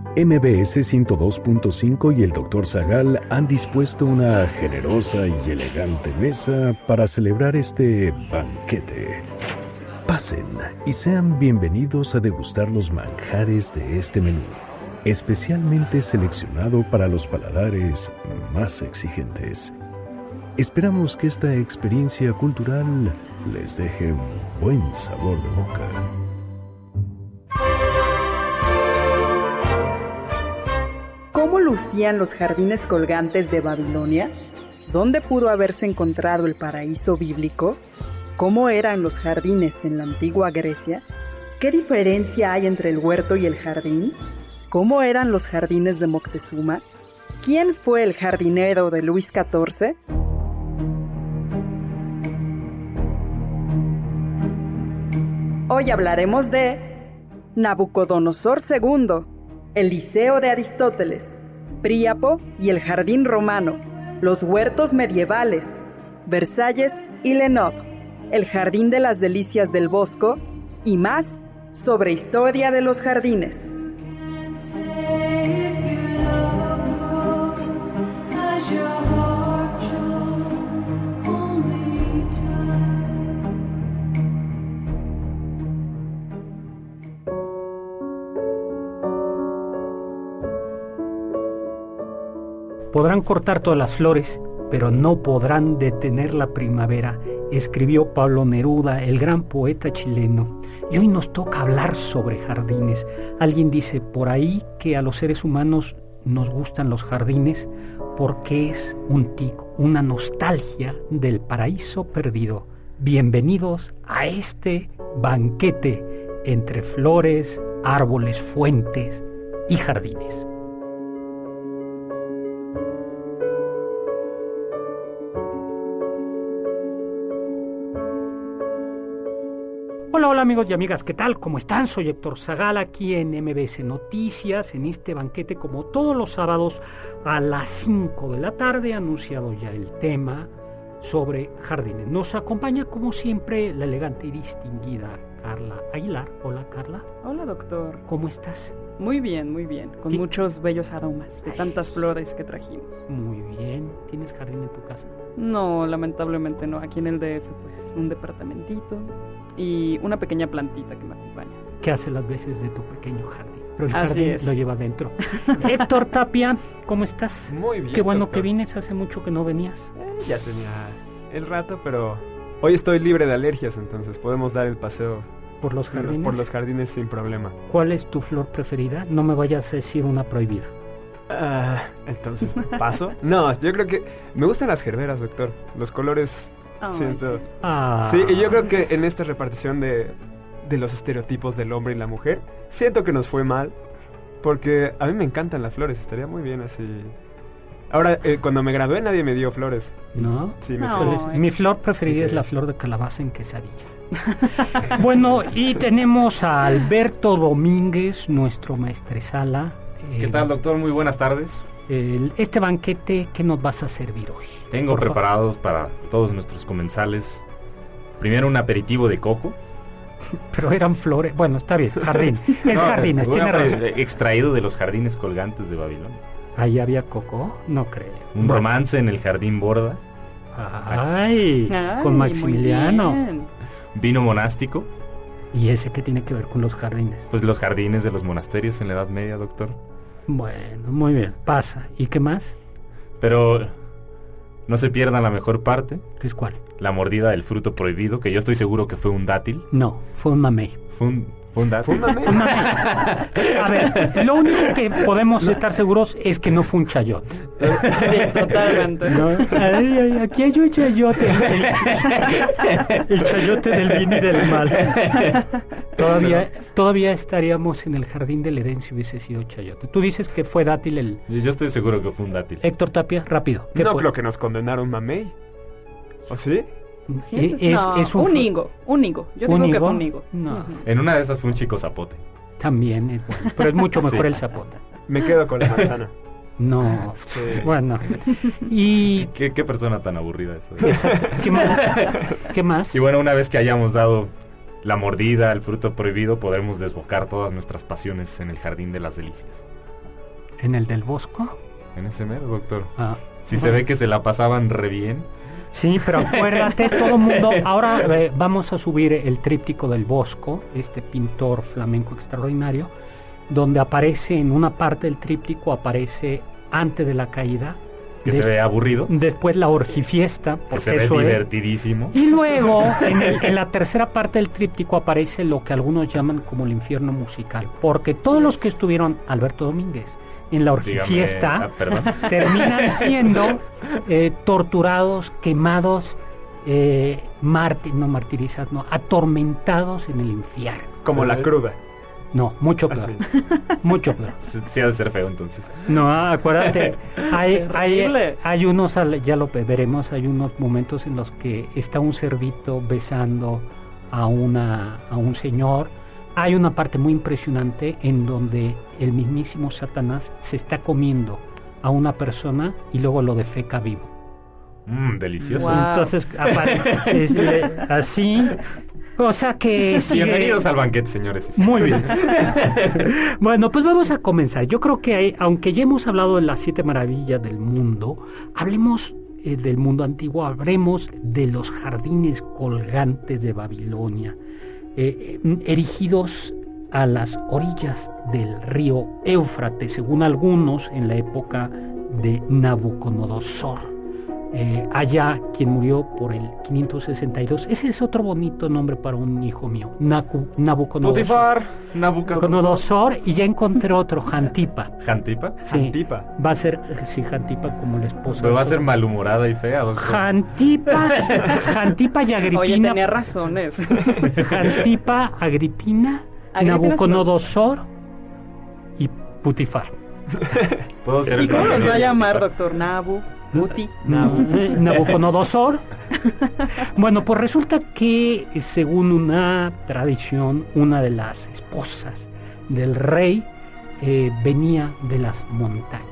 MBS 102.5 y el Dr. Zagal han dispuesto una generosa y elegante mesa para celebrar este banquete. Pasen y sean bienvenidos a degustar los manjares de este menú, especialmente seleccionado para los paladares más exigentes. Esperamos que esta experiencia cultural les deje un buen sabor de boca. ¿Cómo lucían los jardines colgantes de Babilonia? ¿Dónde pudo haberse encontrado el paraíso bíblico? ¿Cómo eran los jardines en la antigua Grecia? ¿Qué diferencia hay entre el huerto y el jardín? ¿Cómo eran los jardines de Moctezuma? ¿Quién fue el jardinero de Luis XIV? Hoy hablaremos de Nabucodonosor II, el Liceo de Aristóteles, Príapo y el Jardín Romano, los huertos medievales, Versalles y Lenox, el Jardín de las Delicias del Bosco y más sobre historia de los jardines. Podrán cortar todas las flores, pero no podrán detener la primavera, escribió Pablo Neruda, el gran poeta chileno. Y hoy nos toca hablar sobre jardines. Alguien dice por ahí que a los seres humanos nos gustan los jardines porque es un tic, una nostalgia del paraíso perdido. Bienvenidos a este banquete entre flores, árboles, fuentes y jardines. Hola amigos y amigas, ¿qué tal? ¿Cómo están? Soy Héctor Zagal aquí en MBS Noticias, en este banquete como todos los sábados a las 5 de la tarde, anunciado ya el tema sobre jardines. Nos acompaña como siempre la elegante y distinguida Carla Aguilar. Hola Carla. Hola doctor. ¿Cómo estás? Muy bien, con muchos bellos aromas de tantas flores que trajimos. Muy bien. ¿Tienes jardín en tu casa? No, lamentablemente no. Aquí en el DF, pues, un departamentito y una pequeña plantita que me acompaña. ¿Qué hace las veces de tu pequeño jardín? Pero el Así jardín es. lo lleva adentro. Héctor Tapia, ¿cómo estás? Muy bien. Qué bueno doctor. que vienes, hace mucho que no venías. Ya tenía el rato, pero hoy estoy libre de alergias, entonces podemos dar el paseo ¿Por los jardines? por los jardines sin problema. ¿Cuál es tu flor preferida? No me vayas a decir una prohibida. Entonces, ¿paso? No, yo creo que me gustan las gerberas, doctor. Los colores, siento... Sí. Sí, y yo creo que en esta repartición de los estereotipos del hombre y la mujer, siento que nos fue mal, porque a mí me encantan las flores, estaría muy bien así. Ahora, cuando me gradué nadie me dio flores. ¿No? Sí, No. Mi flor preferida es la flor de calabaza en quesadilla. Bueno, y tenemos a Alberto Domínguez, nuestro maestresala. ¿Qué tal, doctor? Muy buenas tardes. Este banquete, ¿qué nos vas a servir hoy? Tengo Por preparados para todos nuestros comensales. Primero un aperitivo de coco. Pero eran flores. Bueno, está bien, jardín. Es jardines, tiene razón. Extraído de los jardines colgantes de Babilonia. ¿Ahí había coco? No creo. Un romance en el jardín Borda. Ay, con Maximiliano. Muy bien. Vino monástico. ¿Y ese qué tiene que ver con los jardines? Pues los jardines de los monasterios en la Edad Media, doctor. Bueno, muy bien, pasa. ¿Y qué más? Pero no se pierdan la mejor parte. ¿Qué es cuál? La mordida del fruto prohibido, que yo estoy seguro que fue un dátil. No, fue un mamey. Fue un dátil. Fue un mamey. A ver, lo único que podemos estar seguros es que no fue un chayote. Sí, totalmente. ¿No? Ay, aquí hay un chayote. El chayote del bien y del mal. Todavía estaríamos en el jardín del Edén si hubiese sido chayote. Tú dices que fue dátil el... Yo estoy seguro que fue un dátil. Héctor Tapia, rápido. ¿Qué No fue? creo que nos condenaron mamey. ¿O sí? Es un higo. Yo digo que fue un higo. No, En una de esas fue un chico zapote. también es bueno, pero es mucho mejor Sí. el zapote. Me quedo con la manzana. No, Sí. bueno. Y ¿Qué persona tan aburrida eso? exacto. ¿Qué más? ¿Qué más? Y bueno, una vez que hayamos dado la mordida, el fruto prohibido, podremos desbocar todas nuestras pasiones en el jardín de las delicias. ¿En el del Bosco? En ese mero, doctor. Ah. Si se ve que se la pasaban re bien. Sí, pero acuérdate, todo el mundo... Ahora vamos a subir el tríptico del Bosco, este pintor flamenco extraordinario, donde aparece en una parte del tríptico, aparece antes de la caída. Que se ve aburrido. Después la orgifiesta. Que se ve divertidísimo. Y luego, en la tercera parte del tríptico, aparece lo que algunos llaman como el infierno musical. Porque todos los que estuvieron, Alberto Domínguez, en la orgifiesta, terminan siendo torturados, quemados, atormentados en el infierno. Como la cruda. No, mucho peor. Mucho peor. Sí ha de ser feo, entonces. No, acuérdate, hay unos, ya lo veremos, hay unos momentos en los que está un cerdito besando a un señor. Hay una parte muy impresionante en donde el mismísimo Satanás se está comiendo a una persona y luego lo defeca vivo. Delicioso. Wow. Entonces, así... O sea que... Bienvenidos al banquete, señores. Muy bien. Bueno, pues vamos a comenzar. Yo creo que aunque ya hemos hablado de las 7 maravillas del mundo, hablemos del mundo antiguo, hablemos de los jardines colgantes de Babilonia, erigidos a las orillas del río Éufrates, según algunos, en la época de Nabucodonosor. Allá, quien murió por el 562. Ese es otro bonito nombre para un hijo mío, Nabucodonosor. Nabucodonosor. Y ya encontré otro, Jantipa. ¿Jantipa? Sí. Jantipa. Va a ser, sí, Jantipa como la esposa. Pero va a ser malhumorada y fea, doctor. Jantipa y Agripina. Oye, tenía razones. Jantipa, Agripina, Nabucodonosor y Putifar. ¿Puedo ser ¿Y el cómo nos va a compañero? llamar, doctor? Nabucodonosor. Bueno, pues resulta que según una tradición, una de las esposas del rey venía de las montañas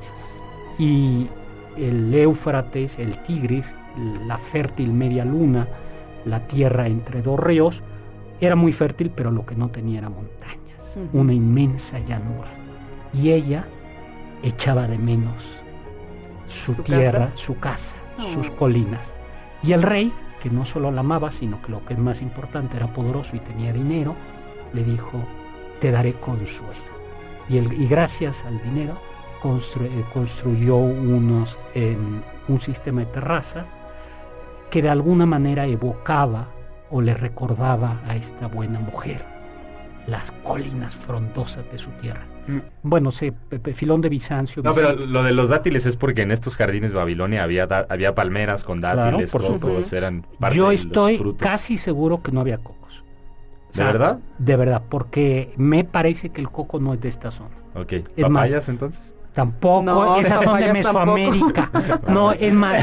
y el Éufrates, el Tigris, la fértil media luna, la tierra entre dos ríos, era muy fértil, pero lo que no tenía era montañas, una inmensa llanura, y ella echaba de menos su tierra, casa? su casa, sus colinas. Y el rey, que no solo la amaba, sino que lo que es más importante, era poderoso y tenía dinero, le dijo: te daré consuelo. Y gracias al dinero construyó un sistema de terrazas que de alguna manera evocaba o le recordaba a esta buena mujer las colinas frondosas de su tierra. Bueno, Filón de Bizancio. No, pero lo de los dátiles es porque en estos jardines de Babilonia había palmeras con dátiles, claro, cocos, eran parte Yo de los estoy frutos. casi seguro que no había cocos. ¿De verdad? De verdad, porque me parece que el coco no es de esta zona. Ok. Es ¿Papayas más, entonces? Tampoco, No, esas son de papayas Mesoamérica. No, es más,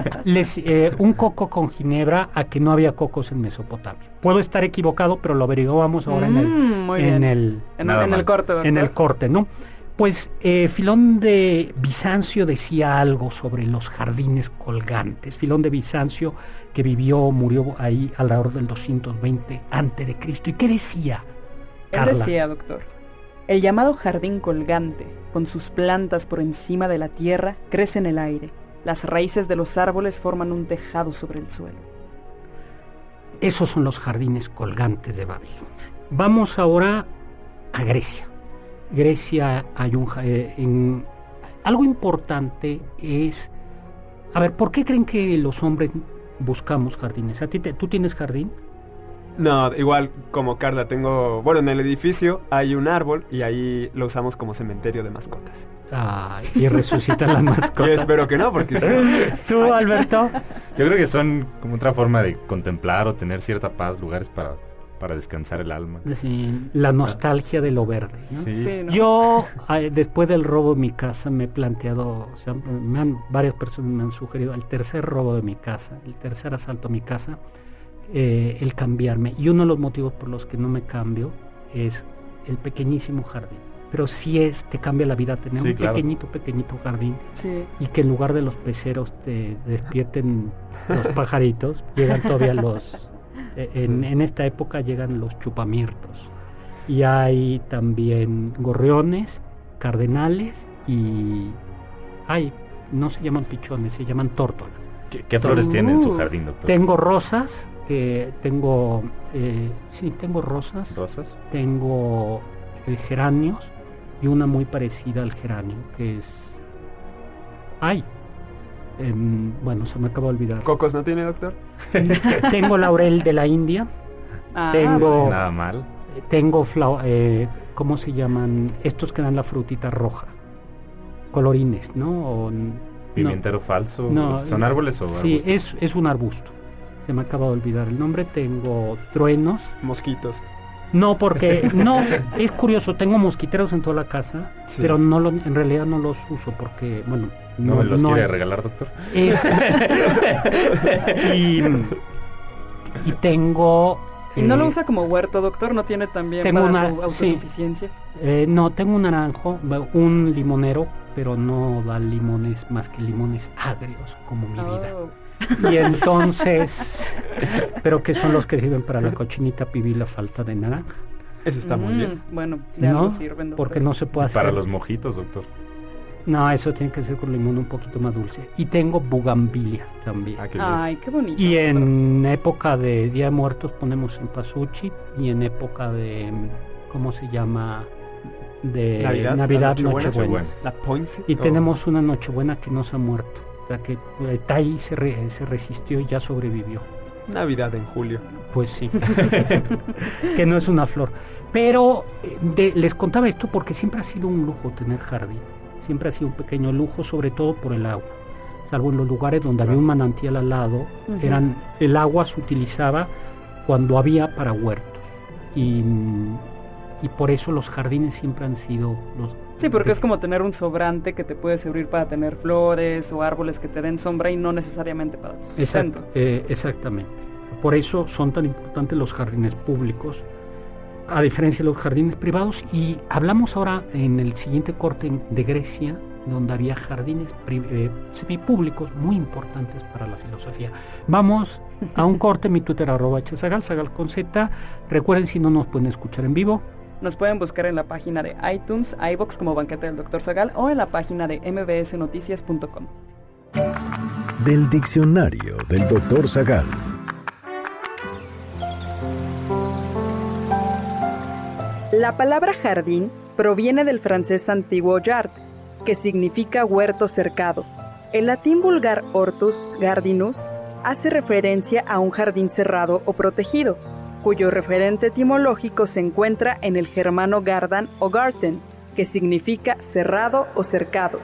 un coco con ginebra a que no había cocos en Mesopotamia. Puedo estar equivocado, pero lo averiguamos ahora muy bien. en el corte, doctor. en el corte, ¿no? Pues Filón de Bizancio decía algo sobre los jardines colgantes. Filón de Bizancio, que murió ahí alrededor del 220 a.C. ¿Y qué decía, Carla? Él decía, doctor: el llamado jardín colgante, con sus plantas por encima de la tierra, crece en el aire. Las raíces de los árboles forman un tejado sobre el suelo. Esos son los jardines colgantes de Babilonia. Vamos ahora a Grecia. Grecia hay algo importante es... A ver, ¿por qué creen que los hombres buscamos jardines? ¿Tú tienes jardín? No, igual como Carla tengo... Bueno, en el edificio hay un árbol y ahí lo usamos como cementerio de mascotas. Y resucitan las mascotas. Yo espero que no, porque sí. ¿Tú, Alberto? Yo creo que son como otra forma de contemplar o tener cierta paz, lugares para descansar el alma. Sí, la nostalgia de lo verde, ¿no? Sí. Sí, ¿no? Yo, después del robo de mi casa, me he planteado, o sea, varias personas me han sugerido el tercer robo de mi casa, el tercer asalto a mi casa, el cambiarme. Y uno de los motivos por los que no me cambio es el pequeñísimo jardín. Pero sí te cambia la vida tener un claro. pequeñito jardín. Sí. Y que en lugar de los peceros te despierten los pajaritos, llegan todavía los... En esta época llegan los chupamirtos. Y hay también gorriones, cardenales y... no se llaman pichones, se llaman tórtolas. ¿Qué flores tiene en su jardín, doctor? Tengo rosas, tengo rosas. ¿Rosas? Tengo geranios y una muy parecida al geranio, que es... bueno, se me acaba de olvidar. ¿Cocos no tiene, doctor? Tengo laurel de la India. Tengo... Nada mal. Tengo, ¿cómo se llaman? Estos que dan la frutita roja. Colorines, ¿no? ¿Pimentero falso? No, ¿Son árboles o sí, arbustos? es un arbusto. Se me acaba de olvidar el nombre. Tengo truenos. Mosquitos. No, porque es curioso, tengo mosquiteros en toda la casa, sí, pero en realidad no los uso porque, bueno, ¿No me los quiere regalar, doctor? Y tengo... ¿Y no lo usa como huerto, doctor? ¿No tiene también tengo para su autosuficiencia? No, tengo un naranjo, un limonero, pero no da limones más que limones agrios, como mi vida. Y entonces, pero que son los que sirven para la cochinita pibil, la falta de naranja. Eso está muy bien. Bueno, de algo sirven, doctor. Porque no se puede hacer. Para los mojitos, doctor. No, eso tiene que ser con limón un poquito más dulce. Y tengo bugambilias también. Qué bonito. Y en época de Día de Muertos ponemos cempasúchil, y en época de, ¿cómo se llama? De Navidad Nochebuena. La Poince. Y tenemos una Nochebuena que no se ha muerto. O sea, que Tai se resistió y ya sobrevivió. Navidad en julio. Pues sí. Que no es una flor. Pero les contaba esto porque siempre ha sido un lujo tener jardín. Siempre ha sido un pequeño lujo, sobre todo por el agua. Salvo en los lugares donde había un manantial al lado, el agua se utilizaba cuando había para huertos. Y por eso los jardines siempre han sido los... Sí, porque es como tener un sobrante que te puede servir para tener flores o árboles que te den sombra y no necesariamente para tu sustento. Exactamente. Por eso son tan importantes los jardines públicos, a diferencia de los jardines privados. Y hablamos ahora en el siguiente corte de Grecia, donde había jardines semipúblicos muy importantes para la filosofía. Vamos a un corte. Mi Twitter @hzagal, Zagal con Z. Recuerden, si no nos pueden escuchar en vivo, nos pueden buscar en la página de iTunes, iVoox como Banquete del Dr. Zagal, o en la página de mbsnoticias.com. Del diccionario del Dr. Zagal. La palabra jardín proviene del francés antiguo jard, que significa huerto cercado. El latín vulgar hortus gardinus hace referencia a un jardín cerrado o protegido, cuyo referente etimológico se encuentra en el germano gardan o garten, que significa cerrado o cercado.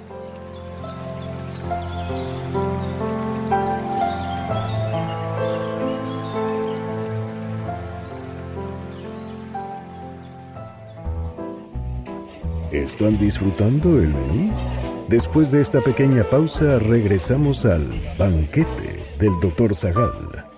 ¿Están disfrutando el menú? Después de esta pequeña pausa, regresamos al banquete del Dr. Zagal.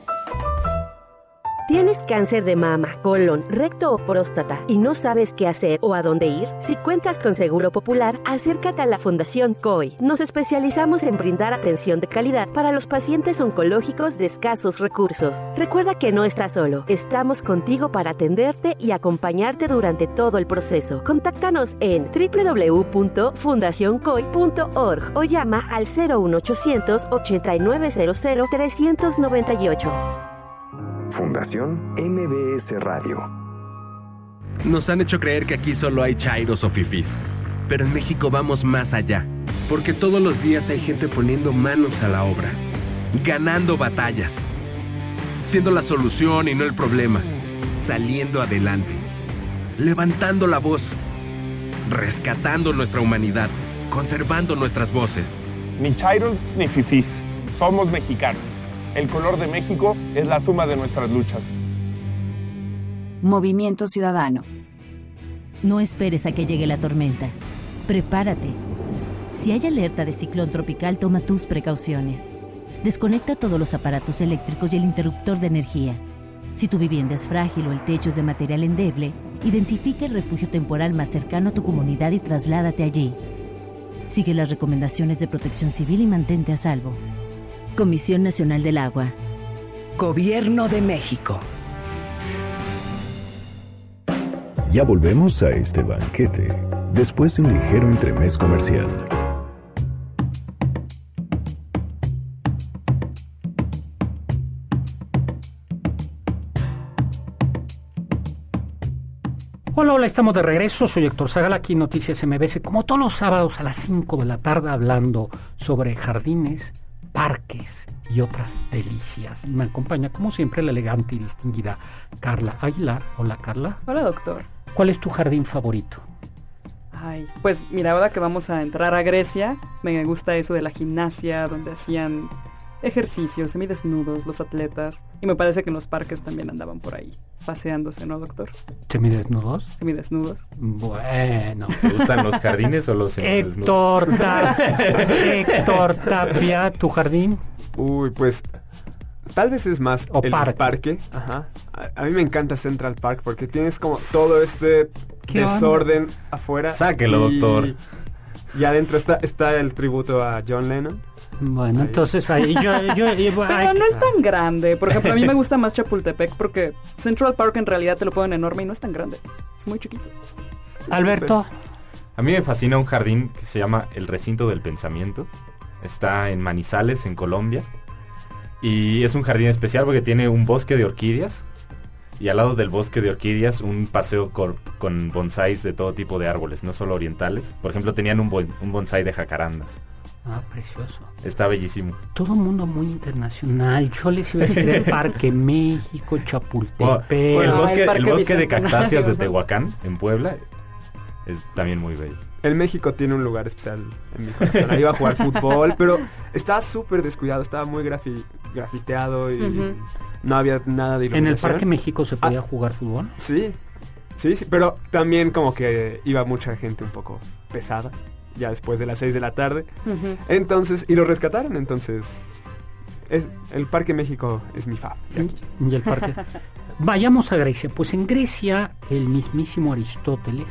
¿Tienes cáncer de mama, colon, recto o próstata y no sabes qué hacer o a dónde ir? Si cuentas con Seguro Popular, acércate a la Fundación COI. Nos especializamos en brindar atención de calidad para los pacientes oncológicos de escasos recursos. Recuerda que no estás solo. Estamos contigo para atenderte y acompañarte durante todo el proceso. Contáctanos en www.fundacioncoy.org o llama al 01800 8900 398. Fundación MBS Radio. Nos han hecho creer que aquí solo hay chairos o fifís, pero en México vamos más allá, porque todos los días hay gente poniendo manos a la obra, ganando batallas, siendo la solución y no el problema, saliendo adelante, levantando la voz, rescatando nuestra humanidad, conservando nuestras voces. Ni chairos ni fifís, somos mexicanos. El color de México es la suma de nuestras luchas. Movimiento Ciudadano. No esperes a que llegue la tormenta. Prepárate. Si hay alerta de ciclón tropical, toma tus precauciones. Desconecta todos los aparatos eléctricos y el interruptor de energía. Si tu vivienda es frágil o el techo es de material endeble, identifica el refugio temporal más cercano a tu comunidad y trasládate allí. Sigue las recomendaciones de Protección Civil y mantente a salvo. Comisión Nacional del Agua. Gobierno de México. Ya volvemos a este banquete después de un ligero entremés comercial. Hola, estamos de regreso. Soy Héctor Zagal, aquí en Noticias MBS, como todos los sábados a las 5 de la tarde, hablando sobre jardines, parques y otras delicias. Me acompaña, como siempre, la elegante y distinguida Carla Aguilar. Hola, Carla. Hola, doctor. ¿Cuál es tu jardín favorito? Ay, pues mira, ahora que vamos a entrar a Grecia, me gusta eso de la gimnasia, donde hacían ejercicios, semidesnudos, los atletas, y me parece que en los parques también andaban por ahí, paseándose, ¿no, doctor? ¿Semidesnudos? Semidesnudos. Bueno. ¿Te gustan los jardines o los semidesnudos? Héctor Tapia, ¿tu jardín? Uy, pues tal vez es más o el parque. Ajá. A mí me encanta Central Park porque tienes como todo este desorden afuera. Sáquelo, doctor. Y adentro está el tributo a John Lennon. Bueno, ahí. Entonces yo pero no es tan grande. Por ejemplo, a mí me gusta más Chapultepec porque Central Park en realidad te lo ponen enorme y no es tan grande. Es muy chiquito. Alberto. A mí me fascina un jardín que se llama el Recinto del Pensamiento. Está en Manizales, en Colombia. Y es un jardín especial porque tiene un bosque de orquídeas. Y al lado del bosque de orquídeas, un paseo con bonsáis de todo tipo de árboles, no solo orientales. Por ejemplo, tenían un bonsái de jacarandas. Ah, precioso. Está bellísimo. Todo el mundo muy internacional. Yo les iba a decir el Parque México, Chapultepec. El bosque de cactáceas de Tehuacán, en Puebla, es también muy bello. El México tiene un lugar especial en mi corazón. Ahí iba a jugar fútbol, pero estaba súper descuidado, estaba muy grafiteado y no había nada de iluminación. ¿En el Parque México se podía jugar fútbol? Sí, pero también como que iba mucha gente un poco pesada, ya después de las 6 de la tarde. Entonces, y lo rescataron, entonces el Parque México es mi fab. Y el parque. Vayamos a Grecia. Pues en Grecia el mismísimo Aristóteles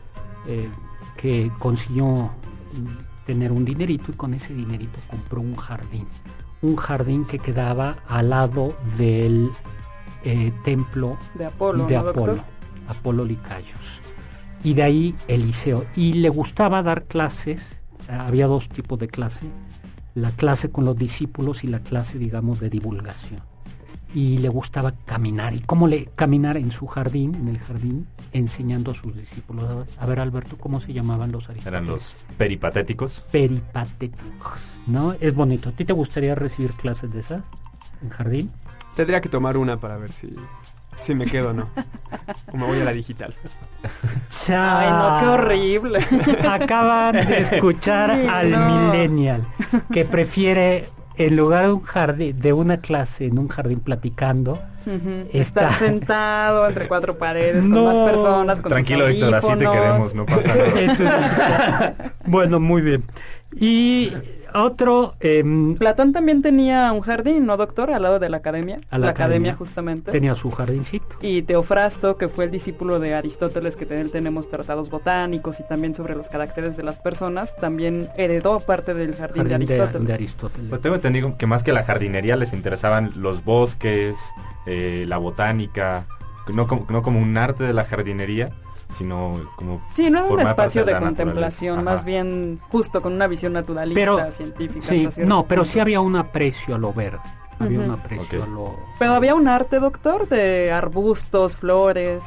que consiguió tener un dinerito y con ese dinerito compró un jardín que quedaba al lado del templo de Apolo, Apolo Licaios, y de ahí el Liceo, y le gustaba dar clases. Había dos tipos de clase: la clase con los discípulos y la clase, digamos, de divulgación. Y le gustaba caminar, y caminar en su jardín, en el jardín, enseñando a sus discípulos. A ver, Alberto, ¿cómo se llamaban los aristotélicos? Eran los peripatéticos. Peripatéticos, ¿no? Es bonito. ¿A ti te gustaría recibir clases de esas en jardín? Tendría que tomar una para ver si me quedo o no. O me voy a la digital. Ay, no, qué horrible. Acaban de escuchar al millennial que prefiere, en lugar de una clase en un jardín platicando, estar sentado entre cuatro paredes con más personas, con tranquilo, Héctor, así te queremos, no pasa nada. Bueno, muy bien. Y otro... Platón también tenía un jardín, ¿no, doctor? Al lado de la academia. La academia, justamente. Tenía su jardincito. Y Teofrasto, que fue el discípulo de Aristóteles, que de él tenemos tratados botánicos y también sobre los caracteres de las personas, también heredó parte del jardín de Aristóteles. Pues tengo entendido que más que la jardinería les interesaban los bosques, la botánica, no como un arte de la jardinería, sino como... Sí, no era un espacio de contemplación, más bien justo con una visión naturalista, científica. Sí, no, pero sí había un aprecio a lo verde. Había un aprecio a lo... Pero había un arte, doctor, de arbustos, flores...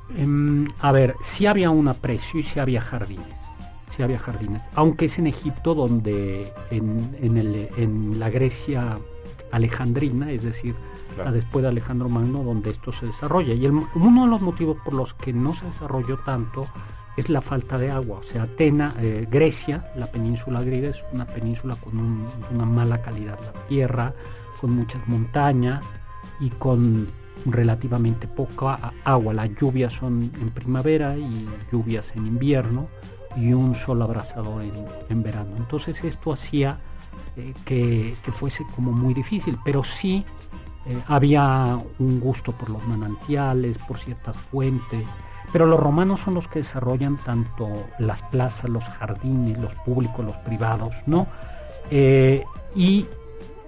A ver, sí había un aprecio y sí había jardines. Aunque es en Egipto donde, en la Grecia alejandrina, es decir... Claro. Después de Alejandro Magno, donde esto se desarrolla. Y uno de los motivos por los que no se desarrolló tanto es la falta de agua. O sea, Grecia, la península griega, es una península con una mala calidad de la tierra, con muchas montañas y con relativamente poca agua. Las lluvias son en primavera y lluvias en invierno y un sol abrasador en verano. Entonces esto hacía que fuese como muy difícil, pero sí... había un gusto por los manantiales, por ciertas fuentes, pero los romanos son los que desarrollan tanto las plazas, los jardines, los públicos, los privados, ¿no? Y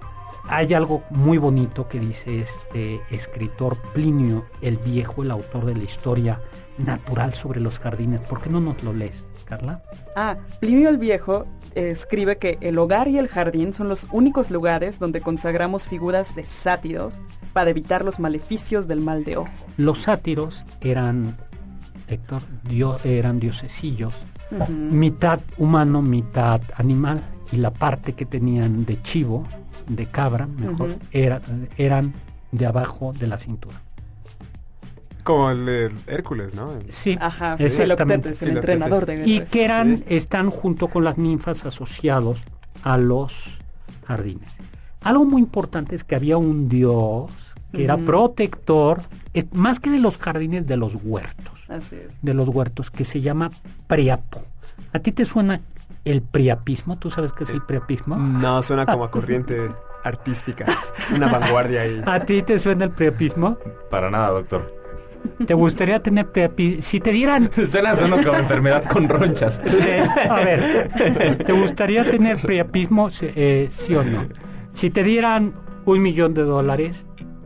hay algo muy bonito que dice este escritor Plinio el Viejo, el autor de la historia natural sobre los jardines. ¿Por qué no nos lo lees, Carla? Plinio el Viejo escribe que el hogar y el jardín son los únicos lugares donde consagramos figuras de sátiros para evitar los maleficios del mal de ojo. Los sátiros eran, Héctor, eran diosecillos, mitad humano, mitad animal, y la parte que tenían de chivo, de cabra, mejor, eran de abajo de la cintura. Como el de Hércules, ¿no? Sí, Ajá, exactamente. Filoctetes, el entrenador de guerras. Y que están junto con las ninfas asociados a los jardines. Algo muy importante es que había un dios que era protector, más que de los jardines, de los huertos. Así es. De los huertos, que se llama Priapo. ¿A ti te suena el priapismo? ¿Tú sabes qué es el priapismo? No, suena como a corriente artística, una vanguardia ahí. ¿A ti te suena el priapismo? Para nada, doctor. ¿Te gustaría tener priapismo? Si te dieran... Suena como enfermedad con ronchas. A ver, ¿te gustaría tener priapismo, sí o no? Si te dieran $1,000,000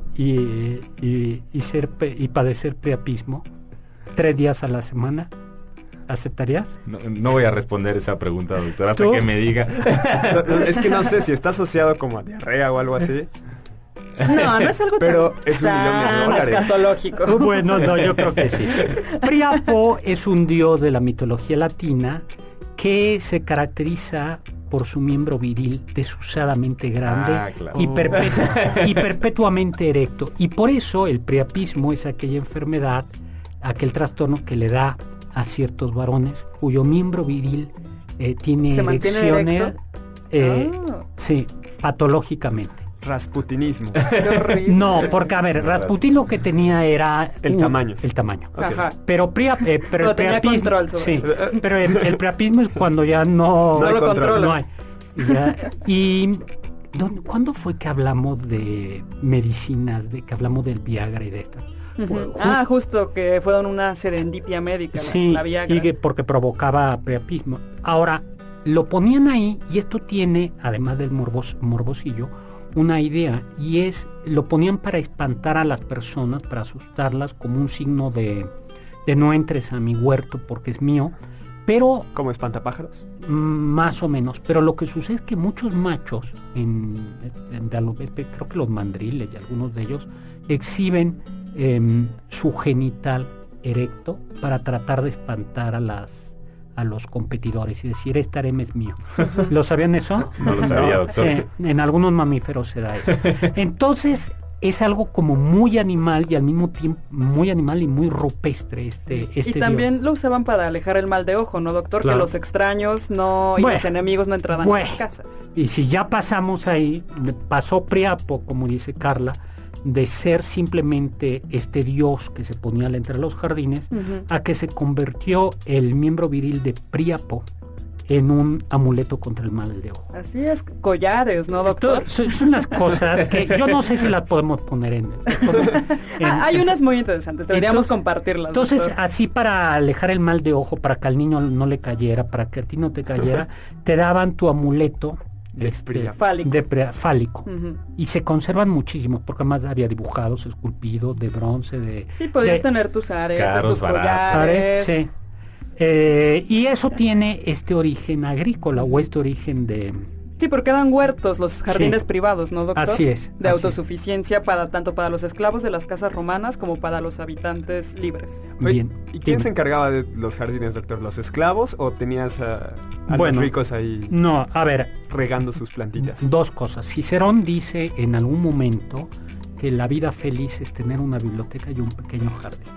y padecer priapismo 3 días a la semana, ¿aceptarías? No voy a responder esa pregunta, doctor, hasta que me diga. Es que no sé si está asociado como a diarrea o algo así. No es algo pero es $1,000,000. Escatológico. Bueno, no, yo creo que sí. Priapo es un dios de la mitología latina que se caracteriza por su miembro viril desusadamente grande claro. y perpetuamente erecto. Y por eso el priapismo es aquella enfermedad, aquel trastorno que le da a ciertos varones cuyo miembro viril tiene erecciones, sí, patológicamente. Rasputinismo. No, porque a ver, Rasputín lo que tenía era el tamaño. Okay. Ajá. Pero el tenía control sobre sí, pero el priapismo es cuando ya no lo controlas. No hay. Y ¿cuándo fue que hablamos de medicinas, de que hablamos del Viagra y de estas? Justo que fueron una serendipia médica, sí, la Viagra. y porque provocaba priapismo. Ahora, lo ponían ahí, y esto tiene, además del morbosillo, una idea, y lo ponían para espantar a las personas, para asustarlas, como un signo de no entres a mi huerto porque es mío, pero... ¿Como espantapájaros? Más o menos, pero lo que sucede es que muchos machos, creo que los mandriles y algunos de ellos, exhiben su genital erecto para tratar de espantar a los competidores y decir, este harem es mío. ¿Lo sabían eso? No lo sabía, doctor. Sí, en algunos mamíferos se da eso. Entonces, es algo como muy animal y al mismo tiempo muy animal y muy rupestre y también lo usaban para alejar el mal de ojo, ¿no, doctor? Claro. Que los extraños y los enemigos no entraban a las casas. Y si ya pasamos ahí, pasó Priapo, como dice Carla, de ser simplemente este dios que se ponía al entrar a los jardines, a que se convirtió el miembro viril de Priapo en un amuleto contra el mal de ojo. Así es, collares, ¿no, doctor? Son las cosas que yo no sé si las podemos poner hay unas muy interesantes, deberíamos compartirlas. Entonces, doctor. así para alejar el mal de ojo, para que al niño no le cayera, para que a ti no te cayera, te daban tu amuleto fálico. Y se conservan muchísimos, porque además había dibujados, esculpidos, de bronce, sí, podías tener tus aretes, tus collares. Sí. Y eso tiene este origen agrícola o este origen de... Sí, porque eran huertos los jardines privados, ¿no, doctor? Así es. De autosuficiencia tanto para los esclavos de las casas romanas como para los habitantes libres. Bien. ¿Y quién se encargaba de los jardines, doctor? ¿Los esclavos o tenías a los ricos ahí? No, a ver. Regando sus plantillas. 2 cosas. Cicerón dice en algún momento que la vida feliz es tener una biblioteca y un pequeño jardín.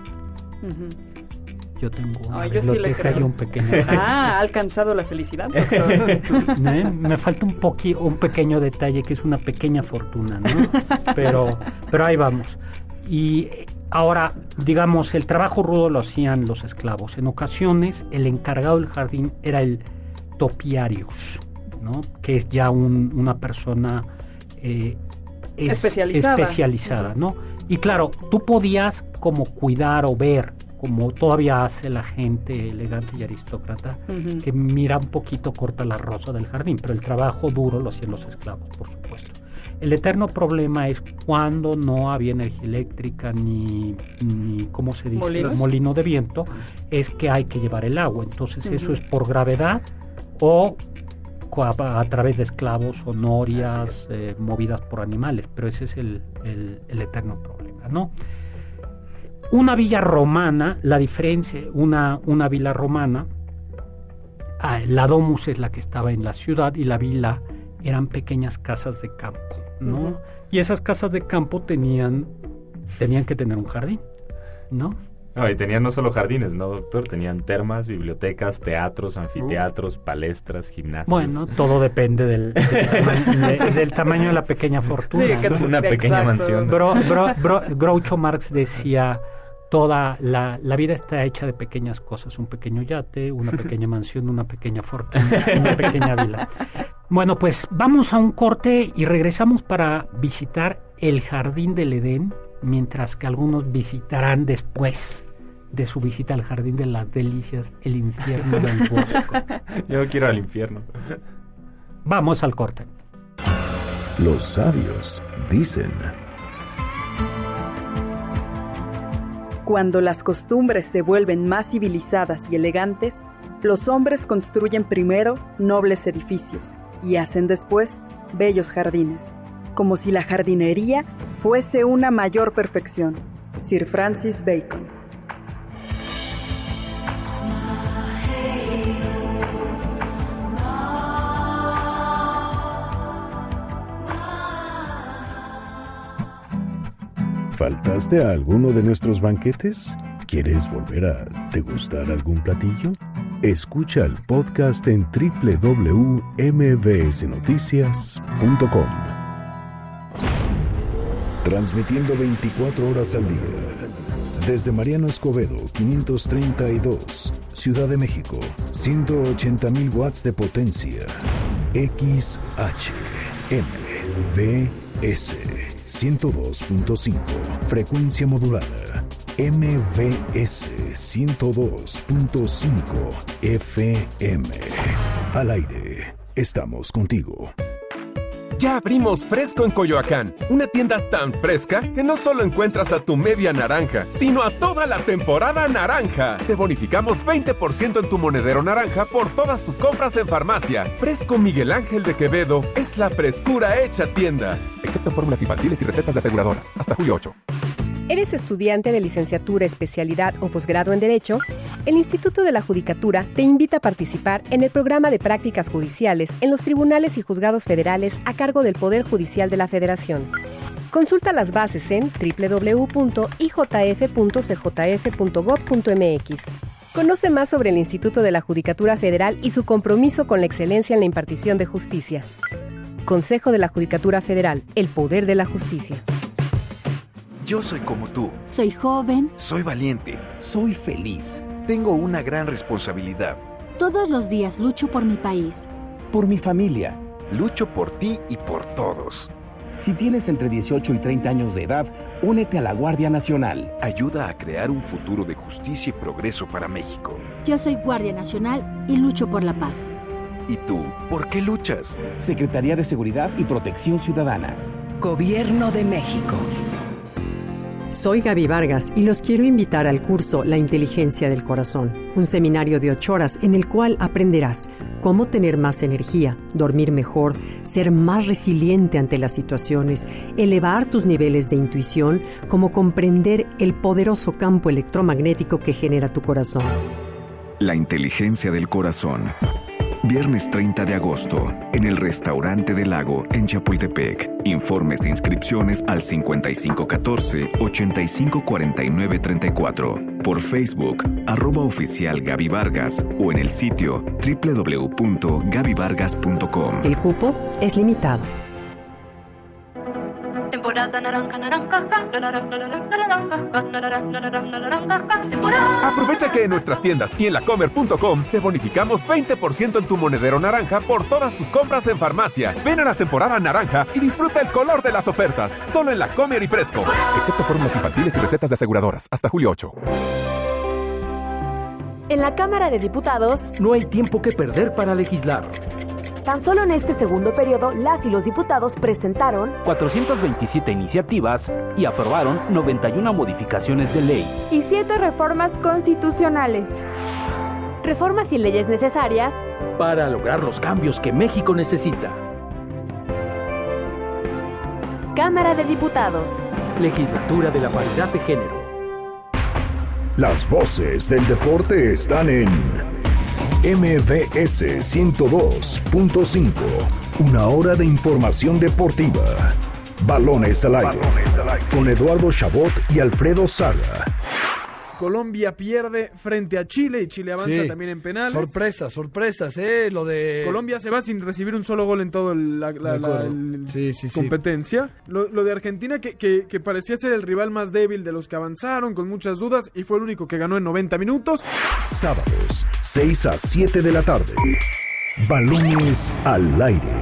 Yo tengo una biblioteca y un pequeño jardín. ¿Ha alcanzado la felicidad, doctor? Me falta un pequeño detalle que es una pequeña fortuna, ¿no? Pero ahí vamos. Y ahora, digamos, el trabajo rudo lo hacían los esclavos. En ocasiones, el encargado del jardín era el topiarius, ¿no? Que es ya una persona especializada, ¿no? Y claro, tú podías como cuidar o ver, como todavía hace la gente elegante y aristócrata, que mira un poquito corta la rosa del jardín, pero el trabajo duro lo hacían los esclavos, por supuesto. El eterno problema es cuando no había energía eléctrica ni ¿cómo se dice? Molino de viento, es que hay que llevar el agua. Entonces eso es por gravedad o a través de esclavos o norias movidas por animales, pero ese es el eterno problema, ¿no? Una villa romana, la diferencia, una villa romana, la domus es la que estaba en la ciudad y la villa eran pequeñas casas de campo, ¿no? Uh-huh. Y esas casas de campo tenían que tener un jardín, ¿no? No, y tenían no solo jardines, ¿no, doctor? Tenían termas, bibliotecas, teatros, anfiteatros, palestras, gimnasios. Bueno, todo depende del tamaño de la pequeña fortuna. Sí, que ¿no? Una pequeña mansión. Groucho Marx decía, toda la vida está hecha de pequeñas cosas, un pequeño yate, una pequeña mansión, una pequeña fortuna, una pequeña vila. Bueno, pues vamos a un corte y regresamos para visitar el Jardín del Edén, mientras que algunos visitarán después de su visita al Jardín de las Delicias el infierno del Bosco. Yo quiero al infierno. Vamos al corte. Los sabios dicen: cuando las costumbres se vuelven más civilizadas y elegantes, los hombres construyen primero nobles edificios y hacen después bellos jardines, como si la jardinería fuese una mayor perfección. Sir Francis Bacon. ¿Faltaste a alguno de nuestros banquetes? ¿Quieres volver a degustar algún platillo? Escucha el podcast en www.mbsnoticias.com. Transmitiendo 24 horas al día. Desde Mariano Escobedo, 532, Ciudad de México, 180,000 watts de potencia. XHMBS 102.5, frecuencia modulada. MBS 102.5 FM. Al aire, estamos contigo. Ya abrimos Fresco en Coyoacán, una tienda tan fresca que no solo encuentras a tu media naranja, sino a toda la temporada naranja. Te bonificamos 20% en tu monedero naranja por todas tus compras en farmacia. Fresco Miguel Ángel de Quevedo es la frescura hecha tienda, excepto fórmulas infantiles y recetas de aseguradoras, hasta julio 8. ¿Eres estudiante de licenciatura, especialidad o posgrado en Derecho? El Instituto de la Judicatura te invita a participar en el programa de prácticas judiciales en los tribunales y juzgados federales a cargo del Poder Judicial de la Federación. Consulta las bases en www.ijf.cjf.gov.mx. Conoce más sobre el Instituto de la Judicatura Federal y su compromiso con la excelencia en la impartición de justicia. Consejo de la Judicatura Federal, el poder de la justicia. Yo soy como tú. Soy joven. Soy valiente. Soy feliz. Tengo una gran responsabilidad. Todos los días lucho por mi país. Por mi familia. Lucho por ti y por todos. Si tienes entre 18 y 30 años de edad, únete a la Guardia Nacional. Ayuda a crear un futuro de justicia y progreso para México. Yo soy Guardia Nacional y lucho por la paz. ¿Y tú? ¿Por qué luchas? Secretaría de Seguridad y Protección Ciudadana. Gobierno de México. Soy Gaby Vargas y los quiero invitar al curso La Inteligencia del Corazón, un seminario de 8 horas en el cual aprenderás cómo tener más energía, dormir mejor, ser más resiliente ante las situaciones, elevar tus niveles de intuición, cómo comprender el poderoso campo electromagnético que genera tu corazón. La Inteligencia del Corazón. Viernes 30 de agosto, en el Restaurante del Lago, en Chapultepec. Informes e inscripciones al 5514-854934. Por Facebook, @oficial Gaby Vargas o en el sitio www.gabyvargas.com. El cupo es limitado. Temporada naranja, Aprovecha que en nuestras tiendas y en lacomer.com te bonificamos 20% en tu monedero naranja por todas tus compras en farmacia. Ven a la temporada naranja y disfruta el color de las ofertas. Solo en Lacomer y Fresco. Excepto fórmulas infantiles y recetas de aseguradoras. Hasta julio 8. En la Cámara de Diputados, no hay tiempo que perder para legislar. Tan solo en este segundo periodo, las y los diputados presentaron 427 iniciativas y aprobaron 91 modificaciones de ley y 7 reformas constitucionales. Reformas y leyes necesarias para lograr los cambios que México necesita. Cámara de Diputados. Legislatura de la Paridad de Género. Las voces del deporte están en MBS 102.5. Una hora de información deportiva. Balones al aire. Con Eduardo Chabot y Alfredo Saga. Colombia pierde frente a Chile y Chile avanza también en penales. Sorpresas, lo de... Colombia se va sin recibir un solo gol en toda la competencia. Lo de Argentina que parecía ser el rival más débil de los que avanzaron, con muchas dudas, y fue el único que ganó en 90 minutos. Sábados, 6 a 7 de la tarde. Balones al aire.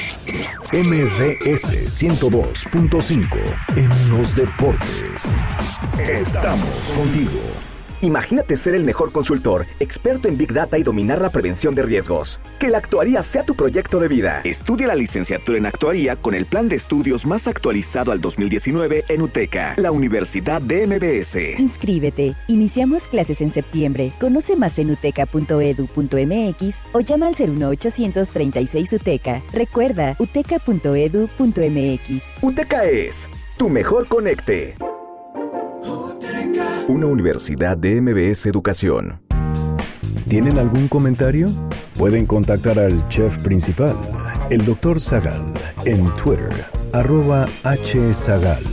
MBS 102.5. En los deportes. Estamos contigo. Imagínate ser el mejor consultor, experto en Big Data y dominar la prevención de riesgos. Que la actuaría sea tu proyecto de vida. Estudia la licenciatura en actuaría con el plan de estudios más actualizado al 2019 en UTECA, la Universidad de MBS. Inscríbete. Iniciamos clases en septiembre. Conoce más en uteca.edu.mx o llama al 01836 UTECA. Recuerda, uteca.edu.mx. UTECA es tu mejor conecte. Una universidad de MBS Educación. ¿Tienen algún comentario? Pueden contactar al chef principal, el Dr. Zagal, en Twitter, @hzagal.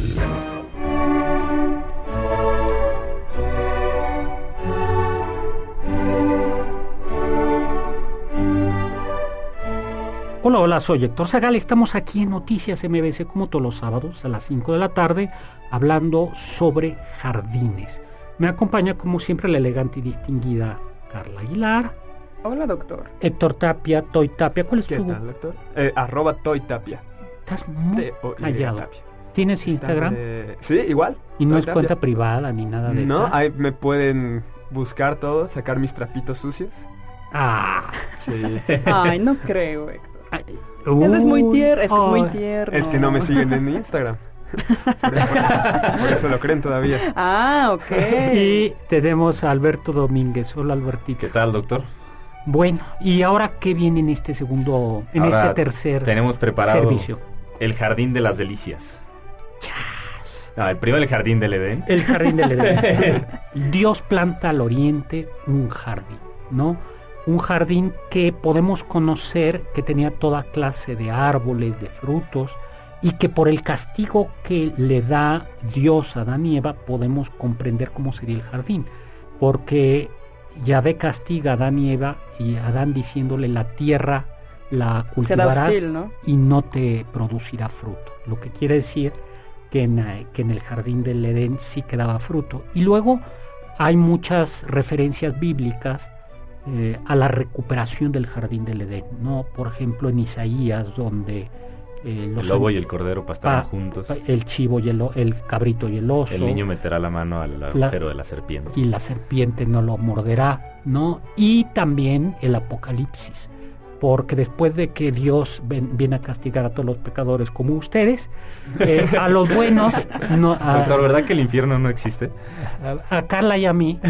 Hola, soy Héctor Zagal. Estamos aquí en Noticias MBS como todos los sábados a las 5 de la tarde hablando sobre jardines. Me acompaña como siempre la elegante y distinguida Carla Aguilar. Hola, doctor. Héctor Tapia, Toy Tapia. ¿Cuál es tu...? ¿Qué tal, doctor? @Toy Tapia. Estás muy callado. ¿Tienes Instagram? Sí, igual. ¿Y no Toy es Tapia. cuenta privada ni nada de eso? No, ahí me pueden buscar todo, sacar mis trapitos sucios. Sí. Ay, no creo, Héctor. Él es muy tierno, es muy tierno. Es que no me siguen en Instagram. Por eso lo creen todavía. Ok. Y tenemos a Alberto Domínguez. Hola, Albertito. ¿Qué tal, doctor? Bueno, ¿y ahora qué viene en este segundo, este tercer tenemos preparado servicio? El Jardín de las Delicias. No, el primero el Jardín del Edén. El Jardín del Edén. Dios planta al oriente un jardín, ¿no? Un jardín que podemos conocer que tenía toda clase de árboles, de frutos, y que por el castigo que le da Dios a Adán y Eva podemos comprender cómo sería el jardín. Porque Yahvé castiga a Adán y Eva, y Adán diciéndole: la tierra la cultivarás hostil, ¿no? Y no te producirá fruto. Lo que quiere decir que en el jardín del Edén sí que daba fruto. Y luego hay muchas referencias bíblicas a la recuperación del jardín del Edén, ¿no? Por ejemplo, en Isaías, donde el lobo y el cordero pastarán juntos, el chivo y el cabrito y el oso, el niño meterá la mano al agujero de la serpiente y la serpiente no lo morderá, ¿no? Y también el Apocalipsis, porque después de que Dios viene a castigar a todos los pecadores como ustedes, a los buenos... No, doctor, ¿verdad que el infierno no existe? A Carla y a mí